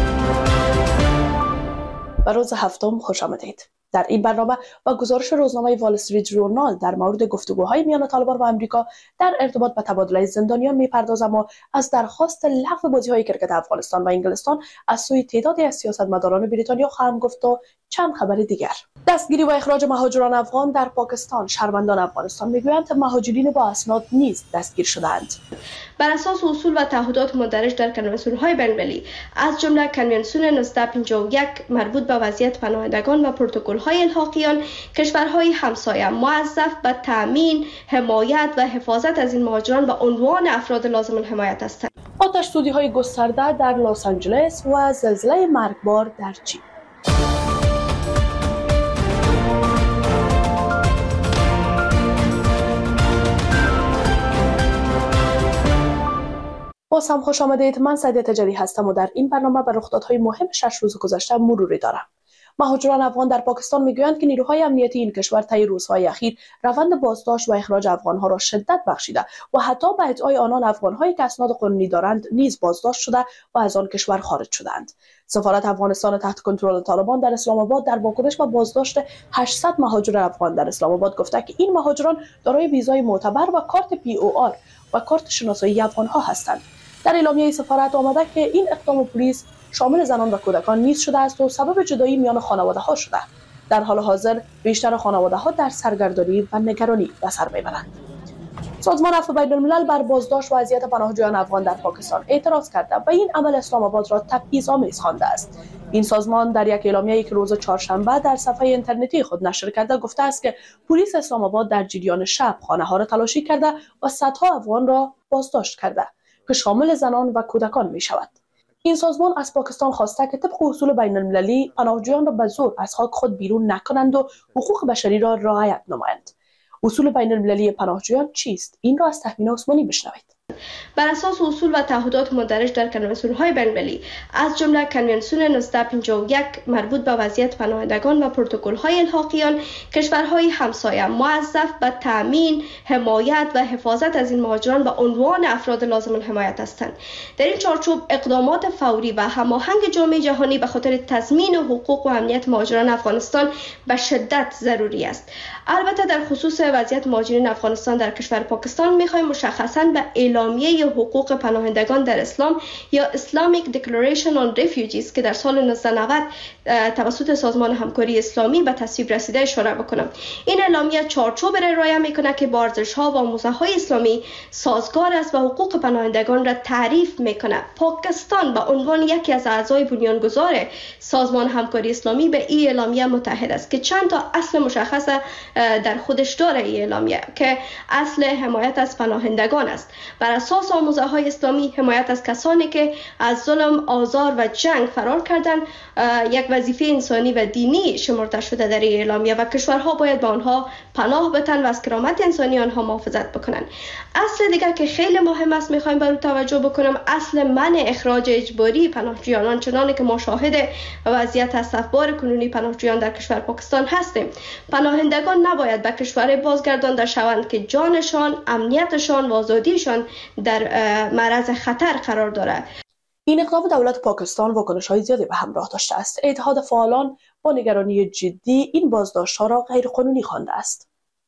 Speaker 24: به روز هفتم خوش آمدید. در این برنامه با گزارش روزنامه وال استریت ژورنال در مورد گفتگوهای میان طالبان و آمریکا در ارتباط به تبادله زندانیان میپردازم و از درخواست لغو بازی‌های کرکت افغانستان و انگلستان از سوی تعدادی از سیاستمداران بریتانیا خواهم گفت و چند خبر دیگر. دستگیری و اخراج مهاجران افغان در پاکستان. شهروندان افغانستان میگویند مهاجرین با اسناد نیز دستگیر شدند.
Speaker 25: بر اساس اصول و تعهدات مندرج در کنوانسیون‌های بین‌المللی از جمله کنوانسیون نوزده پنجاه و یک مربوط به وضعیت پناهندگان و پروتکل‌های الحاقیان، کشورهای همسایه موظف به تامین، حمایت و حفاظت از این مهاجران به عنوان افراد لازم الحمایت هستند.
Speaker 24: آتش سوزی‌های گسترده در لس آنجلس و زلزله مرگبار در چین. باز هم خوش آمدید. من سعیده تجاری هستم و در این برنامه به رخدادهای مهم شش روز گذشته مروری دارم. مهاجران افغان در پاکستان میگویند که نیروهای امنیتی این کشور طی روزهای اخیر روند بازداشت و اخراج افغانها را شدت بخشیده و حتی به ادعای آنان افغانهایی که اسناد قانونی دارند نیز بازداشت شده و از آن کشور خارج شدند. سفارت افغانستان تحت کنترل طالبان در اسلام آباد در واکنش به بازداشت هشتصد مهاجر افغان در اسلام آباد گفته که این مهاجران دارای ویزای معتبر و کارت پی او آر و کارت شناسایی افغانها هستند. در اعلامیه سفارت آمده که این اقدام پلیس شامل زنان و کودکان نیز شده است و سبب جدایی میان خانواده ها شده. در حال حاضر بیشتر خانواده ها در سرگردانی و نگرانی به سر میبرند. سازمان عفو بین الملل بر بازداشت و اذیت پناهجویان افغان در پاکستان اعتراض کرده و این عمل اسلام آباد را تبعیض‌آمیز خوانده است. این سازمان در یک اعلامیه‌ای که روز چهارشنبه در صفحه اینترنتی خود نشر کرده گفته است که پلیس اسلام آباد در جریان شب خانه‌ها را تلاشی کرده و صدها افغان را بازداشت کرده که شامل زنان و کودکان می‌شود. این سازمان از پاکستان خواسته که طبق اصول بین المللی پناهجویان را به زور از خاک خود بیرون نکنند و حقوق بشری را رعایت نمایند. اصول بین المللی پناهجویان چیست؟ این را از تهمینه عثمانی بشنوید.
Speaker 25: بر اساس اصول و تعهدات مندرج در کنوانسیون‌های بین‌المللی از جمله کنوانسیون نوزده پنجاه و یک مربوط به وضعیت پناهندگان و پروتکل‌های الحاقیان، کشورهای همسایه موظف به تامین، حمایت و حفاظت از این مهاجران به عنوان افراد لازم الحمایت هستند. در این چارچوب اقدامات فوری و هماهنگ جامعه جهانی به خاطر تضمین حقوق و امنیت مهاجران افغانستان به شدت ضروری است. البته در خصوص وضعیت مهاجرین افغانستان در کشور پاکستان می‌خوایم مشخصاً به اعلامیه حقوق پناهندگان در اسلام یا Islamic Declaration on Refugees که در سال نوزده نود توسط سازمان همکاری اسلامی به تصویب رسیده اشاره بکنم. این اعلامیه چارچوب را ارائه میکنه که با ارزش‌ها و آموزه‌های اسلامی سازگار است و حقوق پناهندگان را تعریف میکنه. پاکستان به عنوان یکی از اعضای بنیانگذار سازمان همکاری اسلامی به این اعلامیه متحد است که چند تا اصل مشخص در خودش داره. این اعلامیه که اصل حمایت از پناهندگان است. بر اساس آموزه‌های اسلامی حمایت از کسانی که از ظلم، آزار و جنگ فرار کردند یک وظیفه انسانی و دینی شمرده شده در این اعلامیه و کشورها باید به آنها پناه بتن و از کرامت انسانی آنها محافظت بکنن. اصل دیگر که خیلی مهم است میخوایم بر او توجه بکنم، اصل منع اخراج اجباری پناهجویان، آنچنانی که ما شاهد وضعیت اسفبار کنونی پناهجویان در کشور پاکستان هستیم. پناهندگان نباید به کشور بازگردانده شوند که جانشان، امنیتشان و آزادیشان در معرض خطر قرار دارد.
Speaker 24: این اقدام دولت پاکستان واکنش‌های زیادی به همراه داشته است. اتحاد فعالان با نگرانی جدی این بازداشت‌ها را غیرقانونی خوانده است.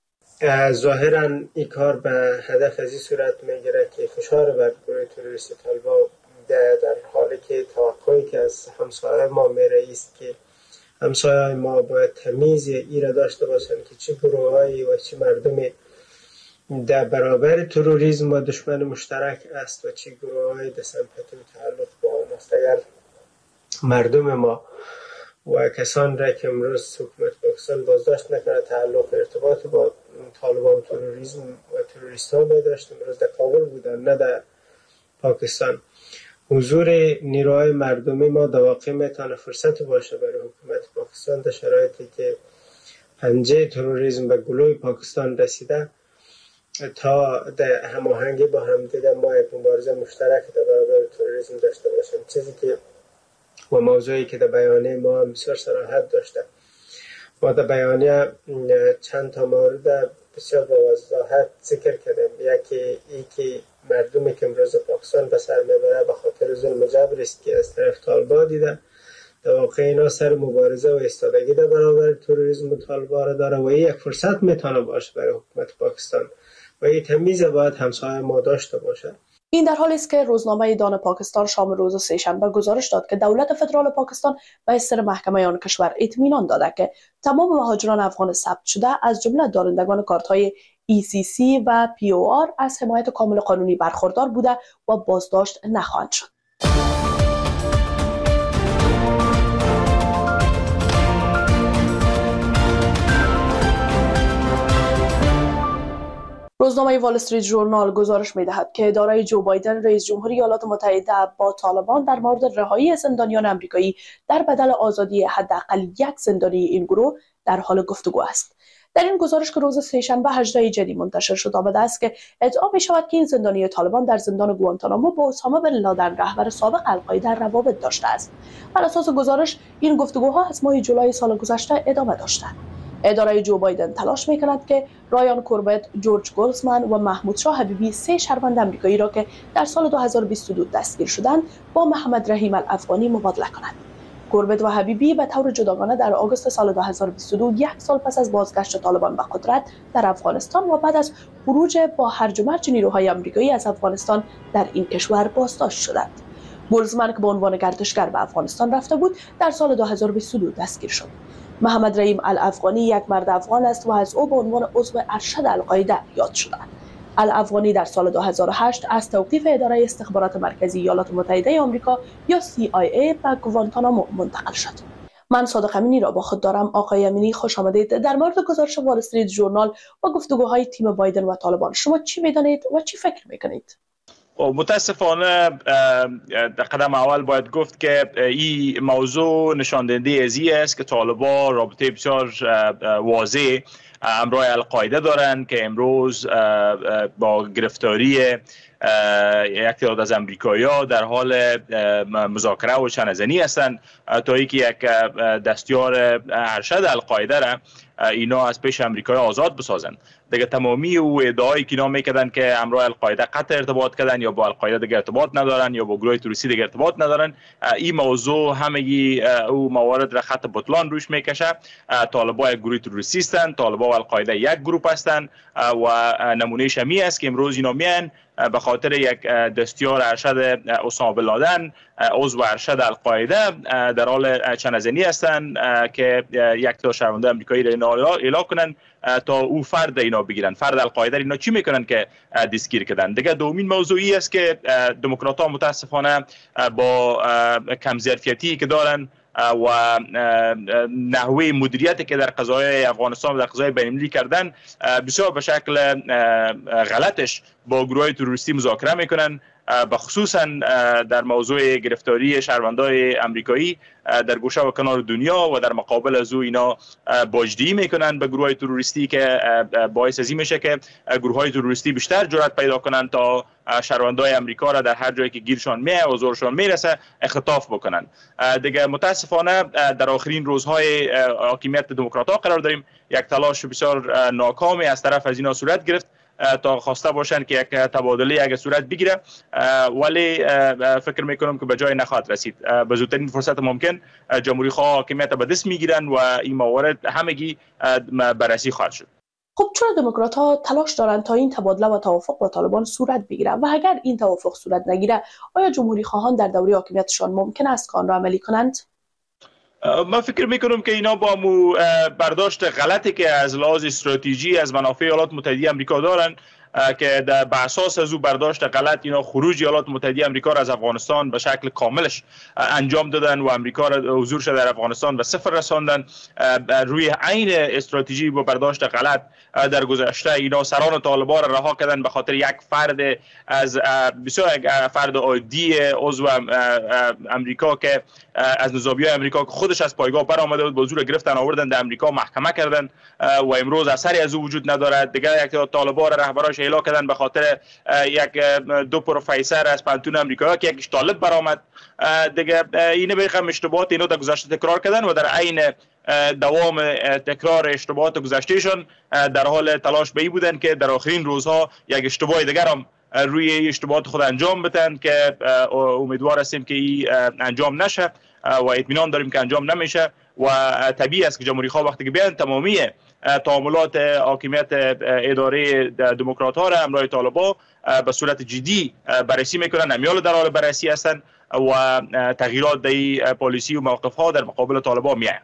Speaker 2: ظاهراً این کار به هدف از این صورت می‌گیرد که فشار بر گروه تروریستی طالبان در حالی که توقعی که از همسایه‌های ما می‌رسید است که همسایه‌های ما باید تمیز ایره داشته باشند که چه گروه‌هایی و چه مردمی در برابر تروریسم و دشمن مشترک است و چه گروه‌های در سمپاتی و تعلق با آن است. اگر مردم ما و کسان را که امروز حکومت پاکستان بازداشت نکنه تعلق ارتباط با طالبان و تروریسم و تروریست ها داشت، امروز در کابل بودن نه در پاکستان، حضور نیروهای مردمی ما در واقع میتونه فرصت باشه برای حکومت پاکستان در شرایطی که پنجه تروریسم به گلوی پاکستان رسیده تا در هماهنگی با همدیگه ما یک مبارزه مشترک در برابر تروریسم داشته باشیم. چیزی که و موضوعی که در بیانیه ما هم بسیار صراحت داشته. ما در بیانیه چند تا مورد بسیار با وضاحت ذکر کردیم. یکی ای که مردمی که امروز پاکستان به سر میبره به خاطر ظلم و جبر است که از طرف طالبان دیده، در واقع اینا سر مبارزه و ایستادگی در برابر تروریسم و طالبان داره و این یک فرصت میتونه باشه برای حکومت پاکستان و این تمیز باید همسایه ما داشته باشه.
Speaker 24: این در حالی است که روزنامه دان پاکستان شام روز سه‌شنبه گزارش داد که دولت فدرال پاکستان به سر محکمه آن کشور اطمینان داده که تمام مهاجران افغان ثبت شده از جمله دارندگان کارت‌های ای سی سی و پی او آر از حمایت کامل قانونی برخوردار بوده و بازداشت نخواهند شد. روزنامه وال استریت ژورنال گزارش می‌دهد که اداره جو بایدن رئیس جمهوری ایالات متحده با طالبان در مورد رهایی زندانیان آمریکایی در بدل آزادی حداقل یک زندانی این گروه در حال گفتگو است. در این گزارش که روز سه‌شنبه هجدهم جدی منتشر شد آمده است که ادعا می شود که این زندانی طالبان در زندان گوانتانامو با اسامه بن لادن رهبر سابق القاعده روابط داشته است. بر اساس گزارش این گفتگوها از ماه جولای سال گذشته ادامه داشته. اداره جو بایدن تلاش می‌کند که رایان کوربت، جورج گولزمن و محمود شاه حبیبی سه شهروند آمریکایی را که در سال دو هزار و بیست و دو دستگیر شدند با محمد رحیم الافغانی مبادله کند. کوربت و حبیبی به طور جداگانه در آگوست سال دو هزار و بیست و دو یک سال پس از بازگشت طالبان به قدرت در افغانستان و بعد از خروج با هرج و مرج نیروهای آمریکایی از افغانستان در این کشور بازداشت شدند. گولزمن که به عنوان گردشگر به افغانستان رفته بود در سال دو هزار و بیست و دو دستگیر شد. محمد رحیم الافغانی یک مرد افغان است و از او به عنوان عضو ارشد القاعده یاد شده. الافغانی در سال دو هزار و هشت از توقیف اداره استخبارات مرکزی ایالات متحده آمریکا یا سی آی ای به گوانتانامو منتقل شد. من صادق امینی را با خود دارم. آقای امینی خوش آمدید. در مورد گزارش وال استریت ژورنال و گفتگوهای تیم بایدن و طالبان شما چی می‌دانید و چی فکر می‌کنید؟
Speaker 5: متاسفانه در قدم اول باید گفت که این موضوع نشان دهنده ازی است که طالبان رابطه بسیار واضح همراه القاعده دارند که امروز با گرفتاری یک تعداد از امریکایی‌ها در حال مذاکره و چنه‌زنی هستند تا اینکه یک دستیار ارشد القاعده را اینا از پیش امریکایی آزاد بسازند. دیگه تمامی او ادعایی که اینا میکردن که همراه القاعده قطع ارتباط کردن یا با القاعده دیگه ارتباط ندارن یا با گروه تروریستی دیگه ارتباط ندارن، این موضوع همگی او موارد را خط بطلان روش میکشه. طالبان یک گروه تروریستی هستند، طالبان و القاعده یک گروه هستند و نمونه شمی است که امروز اینا میان به خاطر یک دستیار ارشد اسامه بن لادن عضو ارشد القاعده در حال چنه‌زنی هستند که یک تا شهرونده آمریکایی را اینا اعلام کنن تا او فرد اینا بگیرن. فرد القاعده اینا چی میکنن که دستگیر کردن؟ دیگه دومین موضوعی است که دموکرات‌ها متاسفانه با کم ظرفیتی که دارن و نحوه مدیریتی که در قضایای افغانستان و در قضایای بین‌المللی کردن بسیار به شکل غلطش با گروه تروریستی مذاکره میکنن، به خصوصا در موضوع گرفتاری شهروندان آمریکایی در گوشه و کنار دنیا و در مقابل از او اینا باجدهی میکنن به گروه تروریستی که باعث ازی میشه که گروه های تروریستی بیشتر جرأت پیدا کنن تا شهروندان آمریکا را در هر جایی که گیرشان میه و زورشان میرسه اختطاف بکنن. دیگه متاسفانه در آخرین روزهای حاکمیت دموکرات‌ها قرار داریم. یک تلاش بسیار ناکامی از طرف از اینا صورت گرفت تا خواسته باشن که یک تبادله اگه صورت بگیره، ولی فکر میکنم که به جای نخواهد رسید. به زودترین فرصت ممکن جمهوری خواه حاکمیت به دست میگیرن و این موارد همگی بررسی خواهد شد.
Speaker 24: خب چرا دموکرات ها تلاش دارند تا این تبادله و توافق با طالبان صورت بگیره و اگر این توافق صورت نگیره آیا جمهوری خواهان در دوره حاکمیتشان ممکن است که آن را عملی کنند؟
Speaker 5: من فکر میکنم که اینا با مو برداشت غلطی که از لحاظ استراتژی از منافع ایالات متحده آمریکا دارن که در به اساس از او برداشت غلط اینا خروج ایالات متحده آمریکا را از افغانستان به شکل کاملش انجام دادن و آمریکا را حضورش در افغانستان به صفر رساندن. روی عین استراتژی با برداشت غلط در گذشته اینا سران طالبان را رها کردن به خاطر یک فرد از بسیار فرد عادی عضو آمریکا که از نظامیای آمریکا که خودش از پایگاه برآمده بود با زور گرفتن آوردن در آمریکا محکمه کردن و امروز اثری از او وجود ندارد. دیگه یک طالبان را رهبراش اعلام کردن به خاطر یک دو پروفسور از پانتون آمریکا که یکیش طالب برآمد. دیگه اینه به خم اشتباهات اینو در گذشته تکرار کردن و در عین دوام تکرار اشتباهات گذشتهشان در حال تلاش به این بودن که در آخرین روزها یک اشتباه دیگر هم روی اشتباهات خود انجام بدن که امیدوار هستیم که این انجام نشه و اطمینان داریم که انجام نمیشه و طبیعی است که جمهوری خواه وقتی که بیان تمامی تعاملات حاکمیت اداره دموکرات ها را همراه طالبان به صورت جدی بررسی میکنن، امیال در حال بررسی هستند و تغییرات در پالیسی و موقف ها در مقابل طالبان میآیند.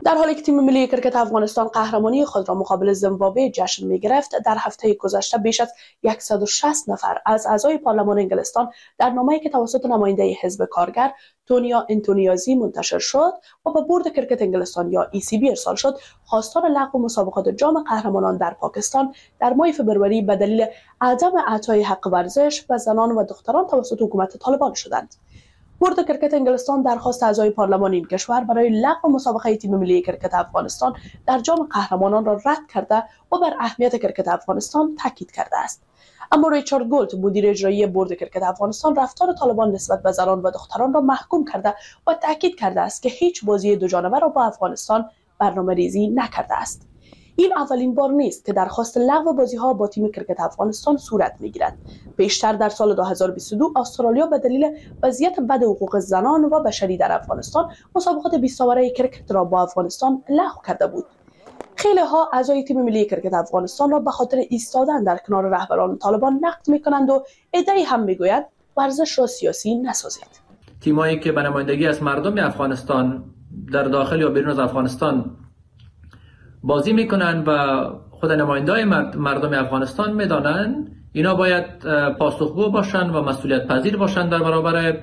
Speaker 24: در حالی که تیم ملی کرکت افغانستان قهرمانی خود را مقابل زیمبابوه جشن می‌گرفت، در هفته گذشته بیش از صد و شصت نفر از اعضای پارلمان انگلستان در نامه‌ای که توسط نماینده حزب کارگر تونیا انتونیازی منتشر شد و به بورد کرکت انگلستان یا ای سی بی ارسال شد، خواستار لغو مسابقات جام قهرمانان در پاکستان در ماه فوریه به دلیل عدم اعطای حق ورزش به زنان و دختران توسط حکومت طالبان شدند. بورد کرکت انگلستان درخواست اعضای پارلمان این کشور برای لغو مسابقه تیم ملی کرکت افغانستان در جام قهرمانان را رد کرده و بر اهمیت کرکت افغانستان تاکید کرده است. اما ریچارد گولت، مدیر اجرایی بورد کرکت افغانستان، رفتار طالبان نسبت به زنان و دختران را محکوم کرده و تاکید کرده است که هیچ بازی دو جانبه را با افغانستان برنامه‌ریزی نکرده است. این اولین بار نیست که درخواست لغو بازی‌ها با تیم کرکت افغانستان صورت می‌گیرد. پیشتر در سال دو هزار و بیست و دو استرالیا به دلیل وضعیت بد حقوق زنان و بشری در افغانستان مسابقات بیست اوره کرکت را با افغانستان لغو کرده بود. خیلی ها اعضای تیم ملی کرکت افغانستان را به خاطر ایستادن در کنار رهبران طالبان نقد می‌کنند و عده‌ای هم می‌گویند ورزش را سیاسی نسازید.
Speaker 3: تیمایی که به نمایندگی از مردم افغانستان در داخل یا بیرون از افغانستان بازی میکنن و خود نمایندای مردم افغانستان میدانن اینا باید پاسخگو باشن و مسئولیت پذیر باشن در برابر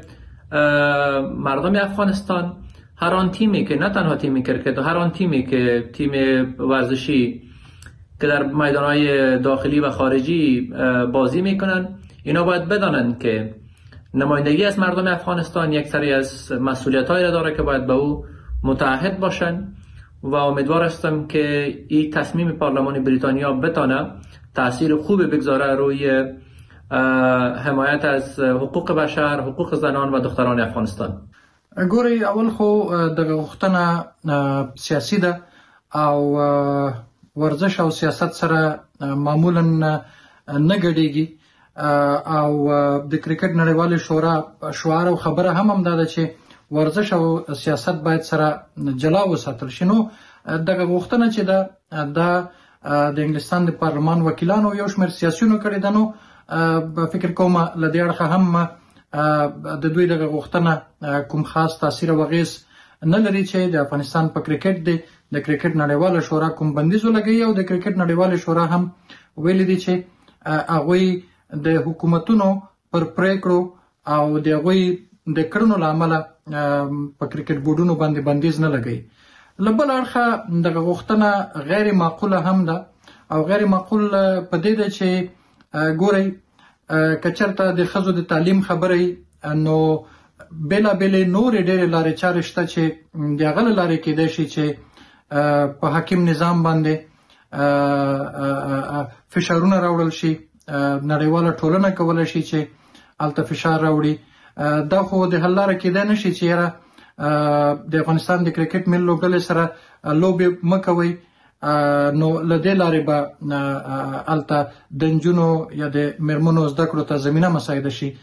Speaker 3: مردم افغانستان. هر آن تیمی که نه تنها تیم کرکت، هر آن تیمی که تیم ورزشی که در میدانهای داخلی و خارجی بازی میکنن، اینا باید بدانن که نمایندگی از مردم افغانستان یک سری از مسئولیت‌هایی را داره که باید به او متعهد باشن و امیدوار هستم که این تصمیم پارلمان بریتانیا بتانه تأثیر خوب بگذاره روی حمایت از حقوق بشر، حقوق زنان و دختران افغانستان.
Speaker 7: ګوري اول خو دغه غوښتنه سیاسي ده او ورزش او سیاست سره معمولا نه ګډیږي او د کرکټ نړیوالې شورا شعار او خبره هم هم ده چې ورزش او سیاست باید سره جلا وساتل شي. نو دغه غوښتنه چې ده د انګلستان د پارلمان وکیلانو یو شمېر سیاسیونو کړې ده. نو فکر کوم له دې اړخه هم د دوی دغه غوښتنه کوم خاص تاثیر او اغیز نه لري چې د افغانستان په کرکټ دی د کرکټ نړیواله شورا کوم بندیز ولګوي او د کرکټ نړیواله شورا هم ویلي دي چې هغوی د حکومتونو پر پریکړو او د هغوی د کړنو له امله په کرکټ بورډونو باندې بندیز نه لګوي. له بل اړخه دغه غوښتنه غیر معقوله هم ده او غیر معقول په دې ده چې ګورئ که چېرته د ښځو د تعلیم خبرې نو بېلابېلې نورې ډېرې لارې چارې شته چې د هغه له لارې کېدای شي چې په حاکم نظام باندې فشارونه راوړل شي. نړیواله ټولنه کولی شي چې هلته فشار راوړي. دا خو د حل لاره کېدای نه شي چې یاره د افغانستان د کرکټ ملي لوبډلې سره لوبې مه کوئ، نو له دې لارې به هلته د نجونو یا د مېرمنو زده کړو ته زمینه مساعده شي.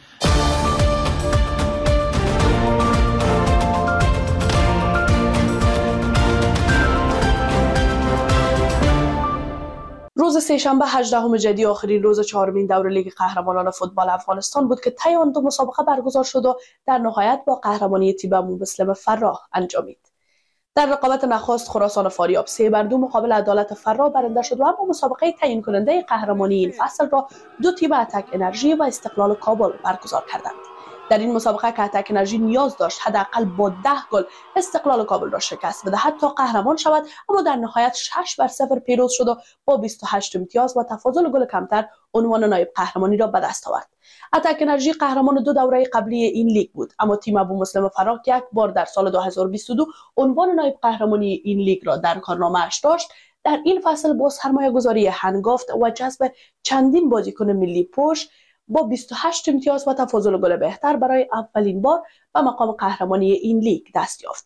Speaker 24: روز سه‌شنبه هجدهم جدی آخرین روز چهارمین دوره لیگ قهرمانان فوتبال افغانستان بود که طی آن دو مسابقه برگزار شد و در نهایت با قهرمانی تیم ابو مسلم فراه انجامید. در رقابت نخست خراسان فاریاب سه بر دو مقابل عدالت فراه برنده شد و اما مسابقه تعیین کننده قهرمانی این فصل را دو تیم اتک انرژی و استقلال کابل برگزار کردند. در این مسابقه که اتک انرژی نیاز داشت حداقل با ده گل استقلال کابل را شکست بدهد تا قهرمان شود، اما در نهایت شش بر صفر پیروز شد و با بیست و هشت امتیاز و تفاضل گل کمتر عنوان نایب قهرمانی را به دست آورد. اتک انرژی قهرمان دو دوره قبلی این لیگ بود، اما تیم ابو مسلم فراه که یک بار در سال دو هزار و بیست و دو عنوان نایب قهرمانی این لیگ را در کارنامه‌اش داشت، در این فصل با سرمایه‌گذاری هنگافت و جذب چندین بازیکن ملی پشت با بیست و هشت امتیاز و تفاضل گل بهتر برای اولین بار به مقام قهرمانی این لیگ دست یافت.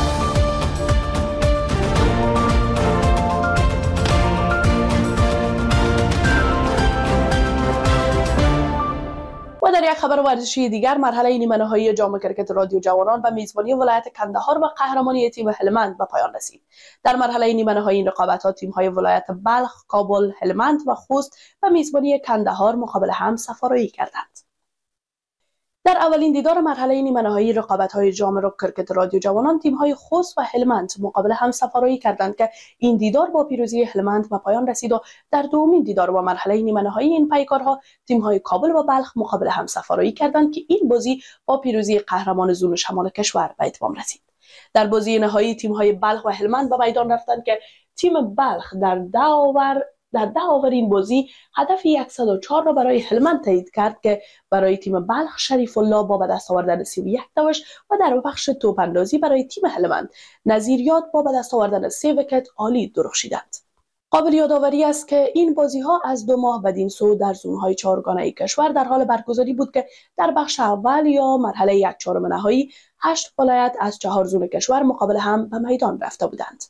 Speaker 24: و در یک خبر ورزشی دیگر، مرحله نیمه نهایی جام کرکت رادیو جوانان به میزبانی ولایت کندهار و قهرمانی تیم هلمند به پایان رسید. در مرحله نیمه نهایی این رقابت‌ها تیم‌های ولایت بلخ، کابل، هلمند و خوست به میزبانی کندهار مقابل هم سفارایی کردند. در اولین دیدار مرحله نیمه نهایی رقابت‌های جام کرکت رادیو جوانان، تیم‌های خوست و هلمند مقابل هم سفارایی کردند که این دیدار با پیروزی هلمند به پایان رسید و در دومین دیدار با مرحله نیمه نهایی این پیکارها تیم‌های کابل و بلخ مقابل هم سفارایی کردند که این بازی با پیروزی قهرمان زون شمال کشور به اتمام رسید. در بازی نهایی تیم‌های بلخ و هلمند به میدان رفتند که تیم بلخ در ده اوور در ده اوور این بازی هدف صد و چهار را برای هلمند تایید کرد که برای تیم بلخ شریف الله با به دست آوردن سی و یک داشت و در بخش توپ اندازی برای تیم هلمند نظیریات با به دست آوردن سه ویکت عالی درخشیدند. قابل یادآوری است که این بازی ها از دو ماه بدین سو در زونهای چهارگانه کشور در حال برگزاری بود که در بخش اول یا مرحله یک چهارم نهایی هشت ولایت از چهار زون کشور مقابل هم به میدان رفته بودند.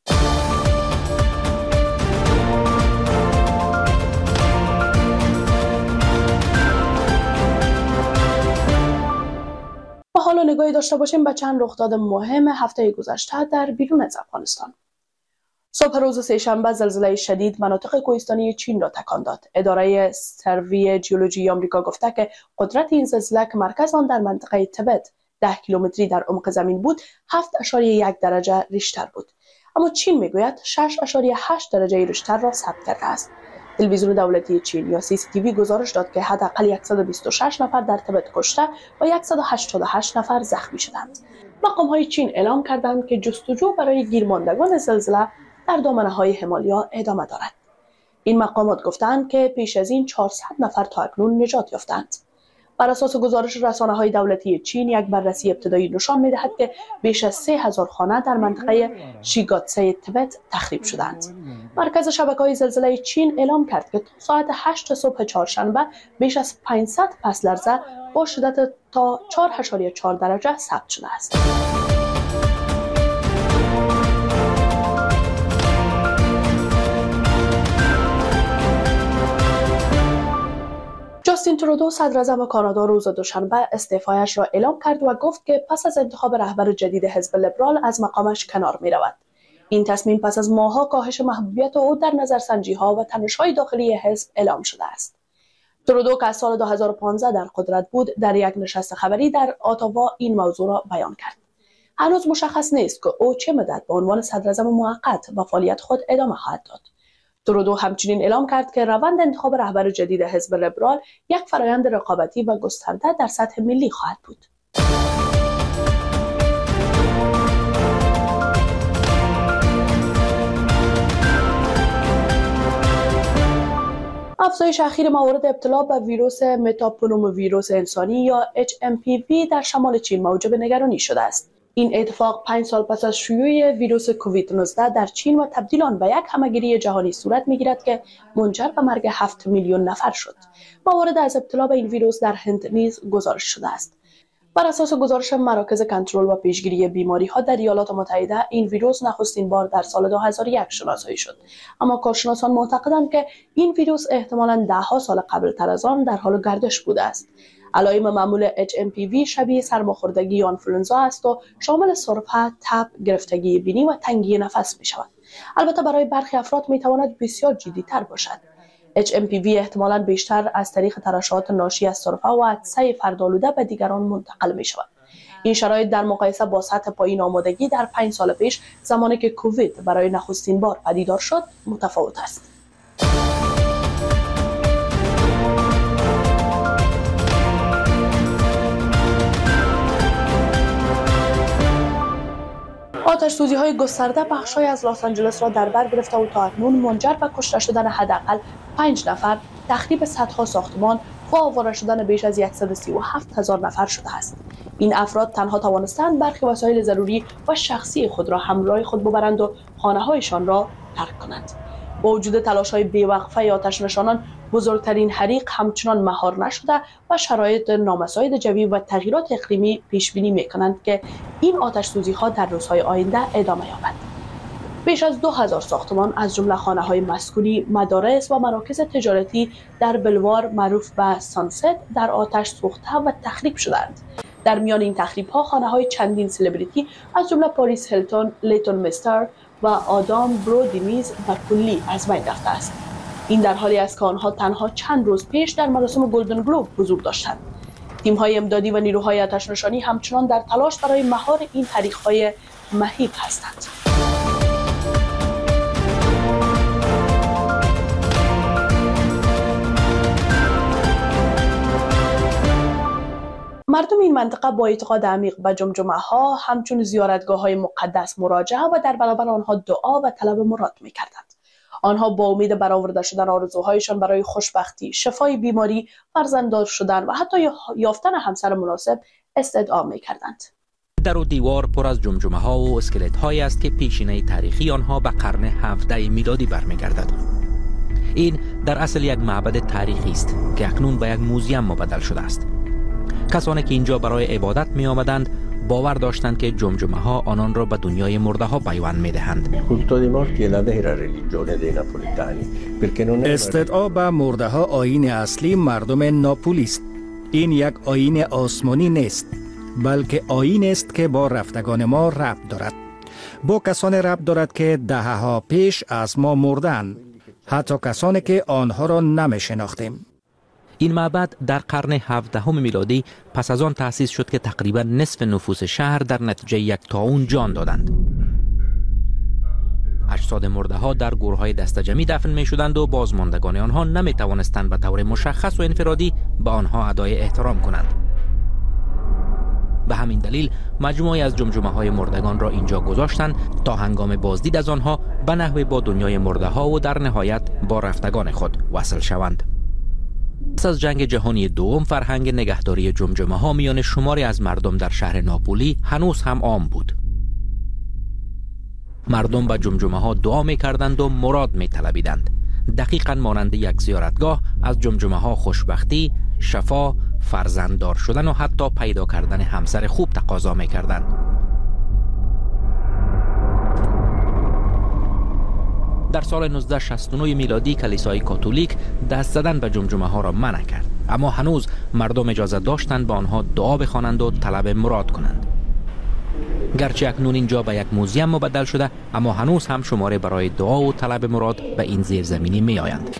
Speaker 24: و حالا نگاهی داشته باشیم به چند رخداد مهم هفته گذشته در بیرون از افغانستان. صبح روز سه‌شنبه زلزله شدید مناطق کوهستانی چین را تکان داد. اداره سروی جیولوژی آمریکا گفته که قدرت این زلزله که مرکز آن در منطقه تبت ده کیلومتری در عمق زمین بود، هفت و یک درجه ریشتر بود. اما چین میگوید شش و هشت درجه ریشتر را ثبت کرده است. تلویزیون دولتی چین یا سی سی تی وی گزارش داد که حداقل صد و بیست و شش نفر در تبت کشته و صد و هشتاد و هشت نفر زخمی شدند. مقام‌های چین اعلام کردند که جستجو برای گیرماندگان زلزله در دامنه‌های همالیا ادامه دارد. این مقامات گفتند که پیش از این چهارصد نفر تا اکنون نجات یافتند. بر اساس گزارش رسانه‌های دولتی چین، یک بررسی ابتدایی نشان می‌دهد که بیش از سه هزار خانه در منطقه شیگاتسه تبت تخریب شدند. مرکز شبکه‌های زلزله چین اعلام کرد که تا ساعت هشت صبح چهارشنبه بیش از پانصد پس لرزه با شدت تا چهار و چهار درجه ثبت شده است. جاستین ترودو صدراعظم کانادا روز دوشنبه استعفایش را اعلام کرد و گفت که پس از انتخاب رهبر جدید حزب لیبرال از مقامش کنار می رود. این تصمیم پس از ماه‌ها کاهش محبوبیت او در نظرسنجی‌ها و تنش‌های داخلی حزب اعلام شده است. ترودو که از سال دو هزار و پانزده در قدرت بود، در یک نشست خبری در اتاوا این موضوع را بیان کرد. هنوز مشخص نیست که او چه مدت به عنوان صدراعظم موقت به فعالیت خود ادامه خواهد داد. ترودو همچنین اعلام کرد که روند انتخاب رهبر جدید حزب لیبرال یک فرایند رقابتی و گسترده در سطح ملی خواهد بود. افزایش اخیر موارد ابتلا به ویروس متاپنوموویروس انسانی یا اچ ام پی وی در شمال چین موجب نگرانی شده است. این اتفاق پنج سال پس از شیوع ویروس کووید نوزده در چین و تبدیل آن به یک همهگیری جهانی صورت می‌گیرد که منجر به مرگ هفت میلیون نفر شد. موارد از ابتلا به این ویروس در هند نیز گزارش شده است. بر اساس گزارش مراکز کنترل و پیشگیری بیماری‌ها در ایالات متحده، این ویروس نخستین بار در سال دو هزار و یک شناسایی شد. اما کارشناسان معتقدند که این ویروس احتمالاً ده‌ها سال قبل تر از آن در حال گردش بوده است. علائم معمول اچ ام پی وی شبیه سرماخوردگی یا آنفلوانزا است و شامل سرفه، تب، گرفتگی بینی و تنگی نفس می شود. البته برای برخی افراد می تواند بسیار جدی تر باشد. اچ ام پی وی احتمالاً بیشتر از طریق ترشحات ناشی از سرفه و عطسه فردآلوده به دیگران منتقل می شود. این شرایط در مقایسه با سطح پایین آمادگی در پنج سال پیش، زمانی که کووید برای نخستین بار پدیدار شد، متفاوت است. آتش سوزی های گسترده بخش‌های از لس آنجلس را در بر گرفته و تا اکنون منجر به کشته شدن حداقل پنج نفر، تخریب صدها ساختمان و آواره شدن بیش از صد و سی و هفت هزار نفر شده است. این افراد تنها توانستند برخی وسایل ضروری و شخصی خود را همراه خود ببرند و خانه‌هایشان را ترک کنند. با وجود تلاش‌های بی‌وقفه آتش نشانان، بزرگترین حریق همچنان مهار نشده و شرایط نامساعد جوی و تغییرات اقلیمی پیش بینی می‌کنند که این آتش سوزی‌ها در روزهای آینده ادامه یابد. بیش از دو هزار ساختمان از جمله خانه‌های مسکونی، مدارس و مراکز تجارتی در بلوار معروف به سانست در آتش سوخته و تخریب شدند. در میان این تخریب‌ها خانه‌های چندین سلبریتی از جمله پاریس هیلتون، لیتون مستر و آدام برودی نیز به کلی از بین رفته است. این در حالی است که آنها تنها چند روز پیش در مراسم گلدن گلوب حضور داشتند. تیم‌های امدادی و نیروهای آتش نشانی همچنان در تلاش برای مهار این حریق‌های مهیب هستند. مردم این منطقه با اعتقاد عمیق به جمجمه ها همچون زیارتگاه های مقدس مراجعه و در برابر آنها دعا و طلب مراد می کردند. آنها با امید برآورده شدن آرزوهایشان برای خوشبختی، شفای بیماری، فرزنددار شدن و حتی یافتن همسر مناسب استدعا می کردند.
Speaker 9: در و دیوار پر از جمجمه ها و اسکلت هایی است که پیشینه تاریخی آنها به قرن هفدهم میلادی برمیگردد. این در اصل یک معبد تاریخی است که اکنون به یک موزیم مبدل شده است. کسانی که اینجا برای عبادت می آمدند باور داشتند که جمجمه ها آنان را به دنیای مرده ها پیوند می دهند.
Speaker 11: استدعا به مرده ها آیین اصلی مردم ناپولی است. این یک آیین آسمانی نیست، بلکه آیین است که با رفتگان ما ربط دارد. با کسانی ربط دارد که دهه ها پیش از ما مردند، حتی کسانی که آنها را نمی شناختیم.
Speaker 9: این معبد در قرن هفدهم میلادی پس از آن تأسیس شد که تقریبا نصف نفوس شهر در نتیجه یک طاعون جان دادند. اجساد مرده ها در گورهای دسته‌جمعی دفن می شدند و بازماندگان آنها نمی توانستند به طور مشخص و انفرادی به آنها ادای احترام کنند. به همین دلیل مجموعی از جمجمه های مردگان را اینجا گذاشتند تا هنگام بازدید از آنها به نحوی با دنیای مرده ها و در نهایت با رفتگان خود وصل شوند. پس از جنگ جهانی دوم فرهنگ نگهداری جمجمه ها میان شماری از مردم در شهر ناپولی هنوز هم عام بود. مردم به جمجمه ها دعا می کردند و مراد می طلبیدند. دقیقاً مانند یک زیارتگاه از جمجمه ها خوشبختی، شفا، فرزنددار شدن و حتی پیدا کردن همسر خوب تقاضا می کردند. در سال نوزده صد و شصت و نه میلادی کلیسای کاتولیک دست زدن به جمجمه ها را منع کرد، اما هنوز مردم اجازه داشتند با آنها دعا بخوانند و طلب مراد کنند. گرچه اکنون اینجا به یک موزیم مبدل شده، اما هنوز هم شماره برای دعا و طلب مراد به این زیرزمینی می آیند.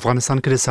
Speaker 12: افغانستان کې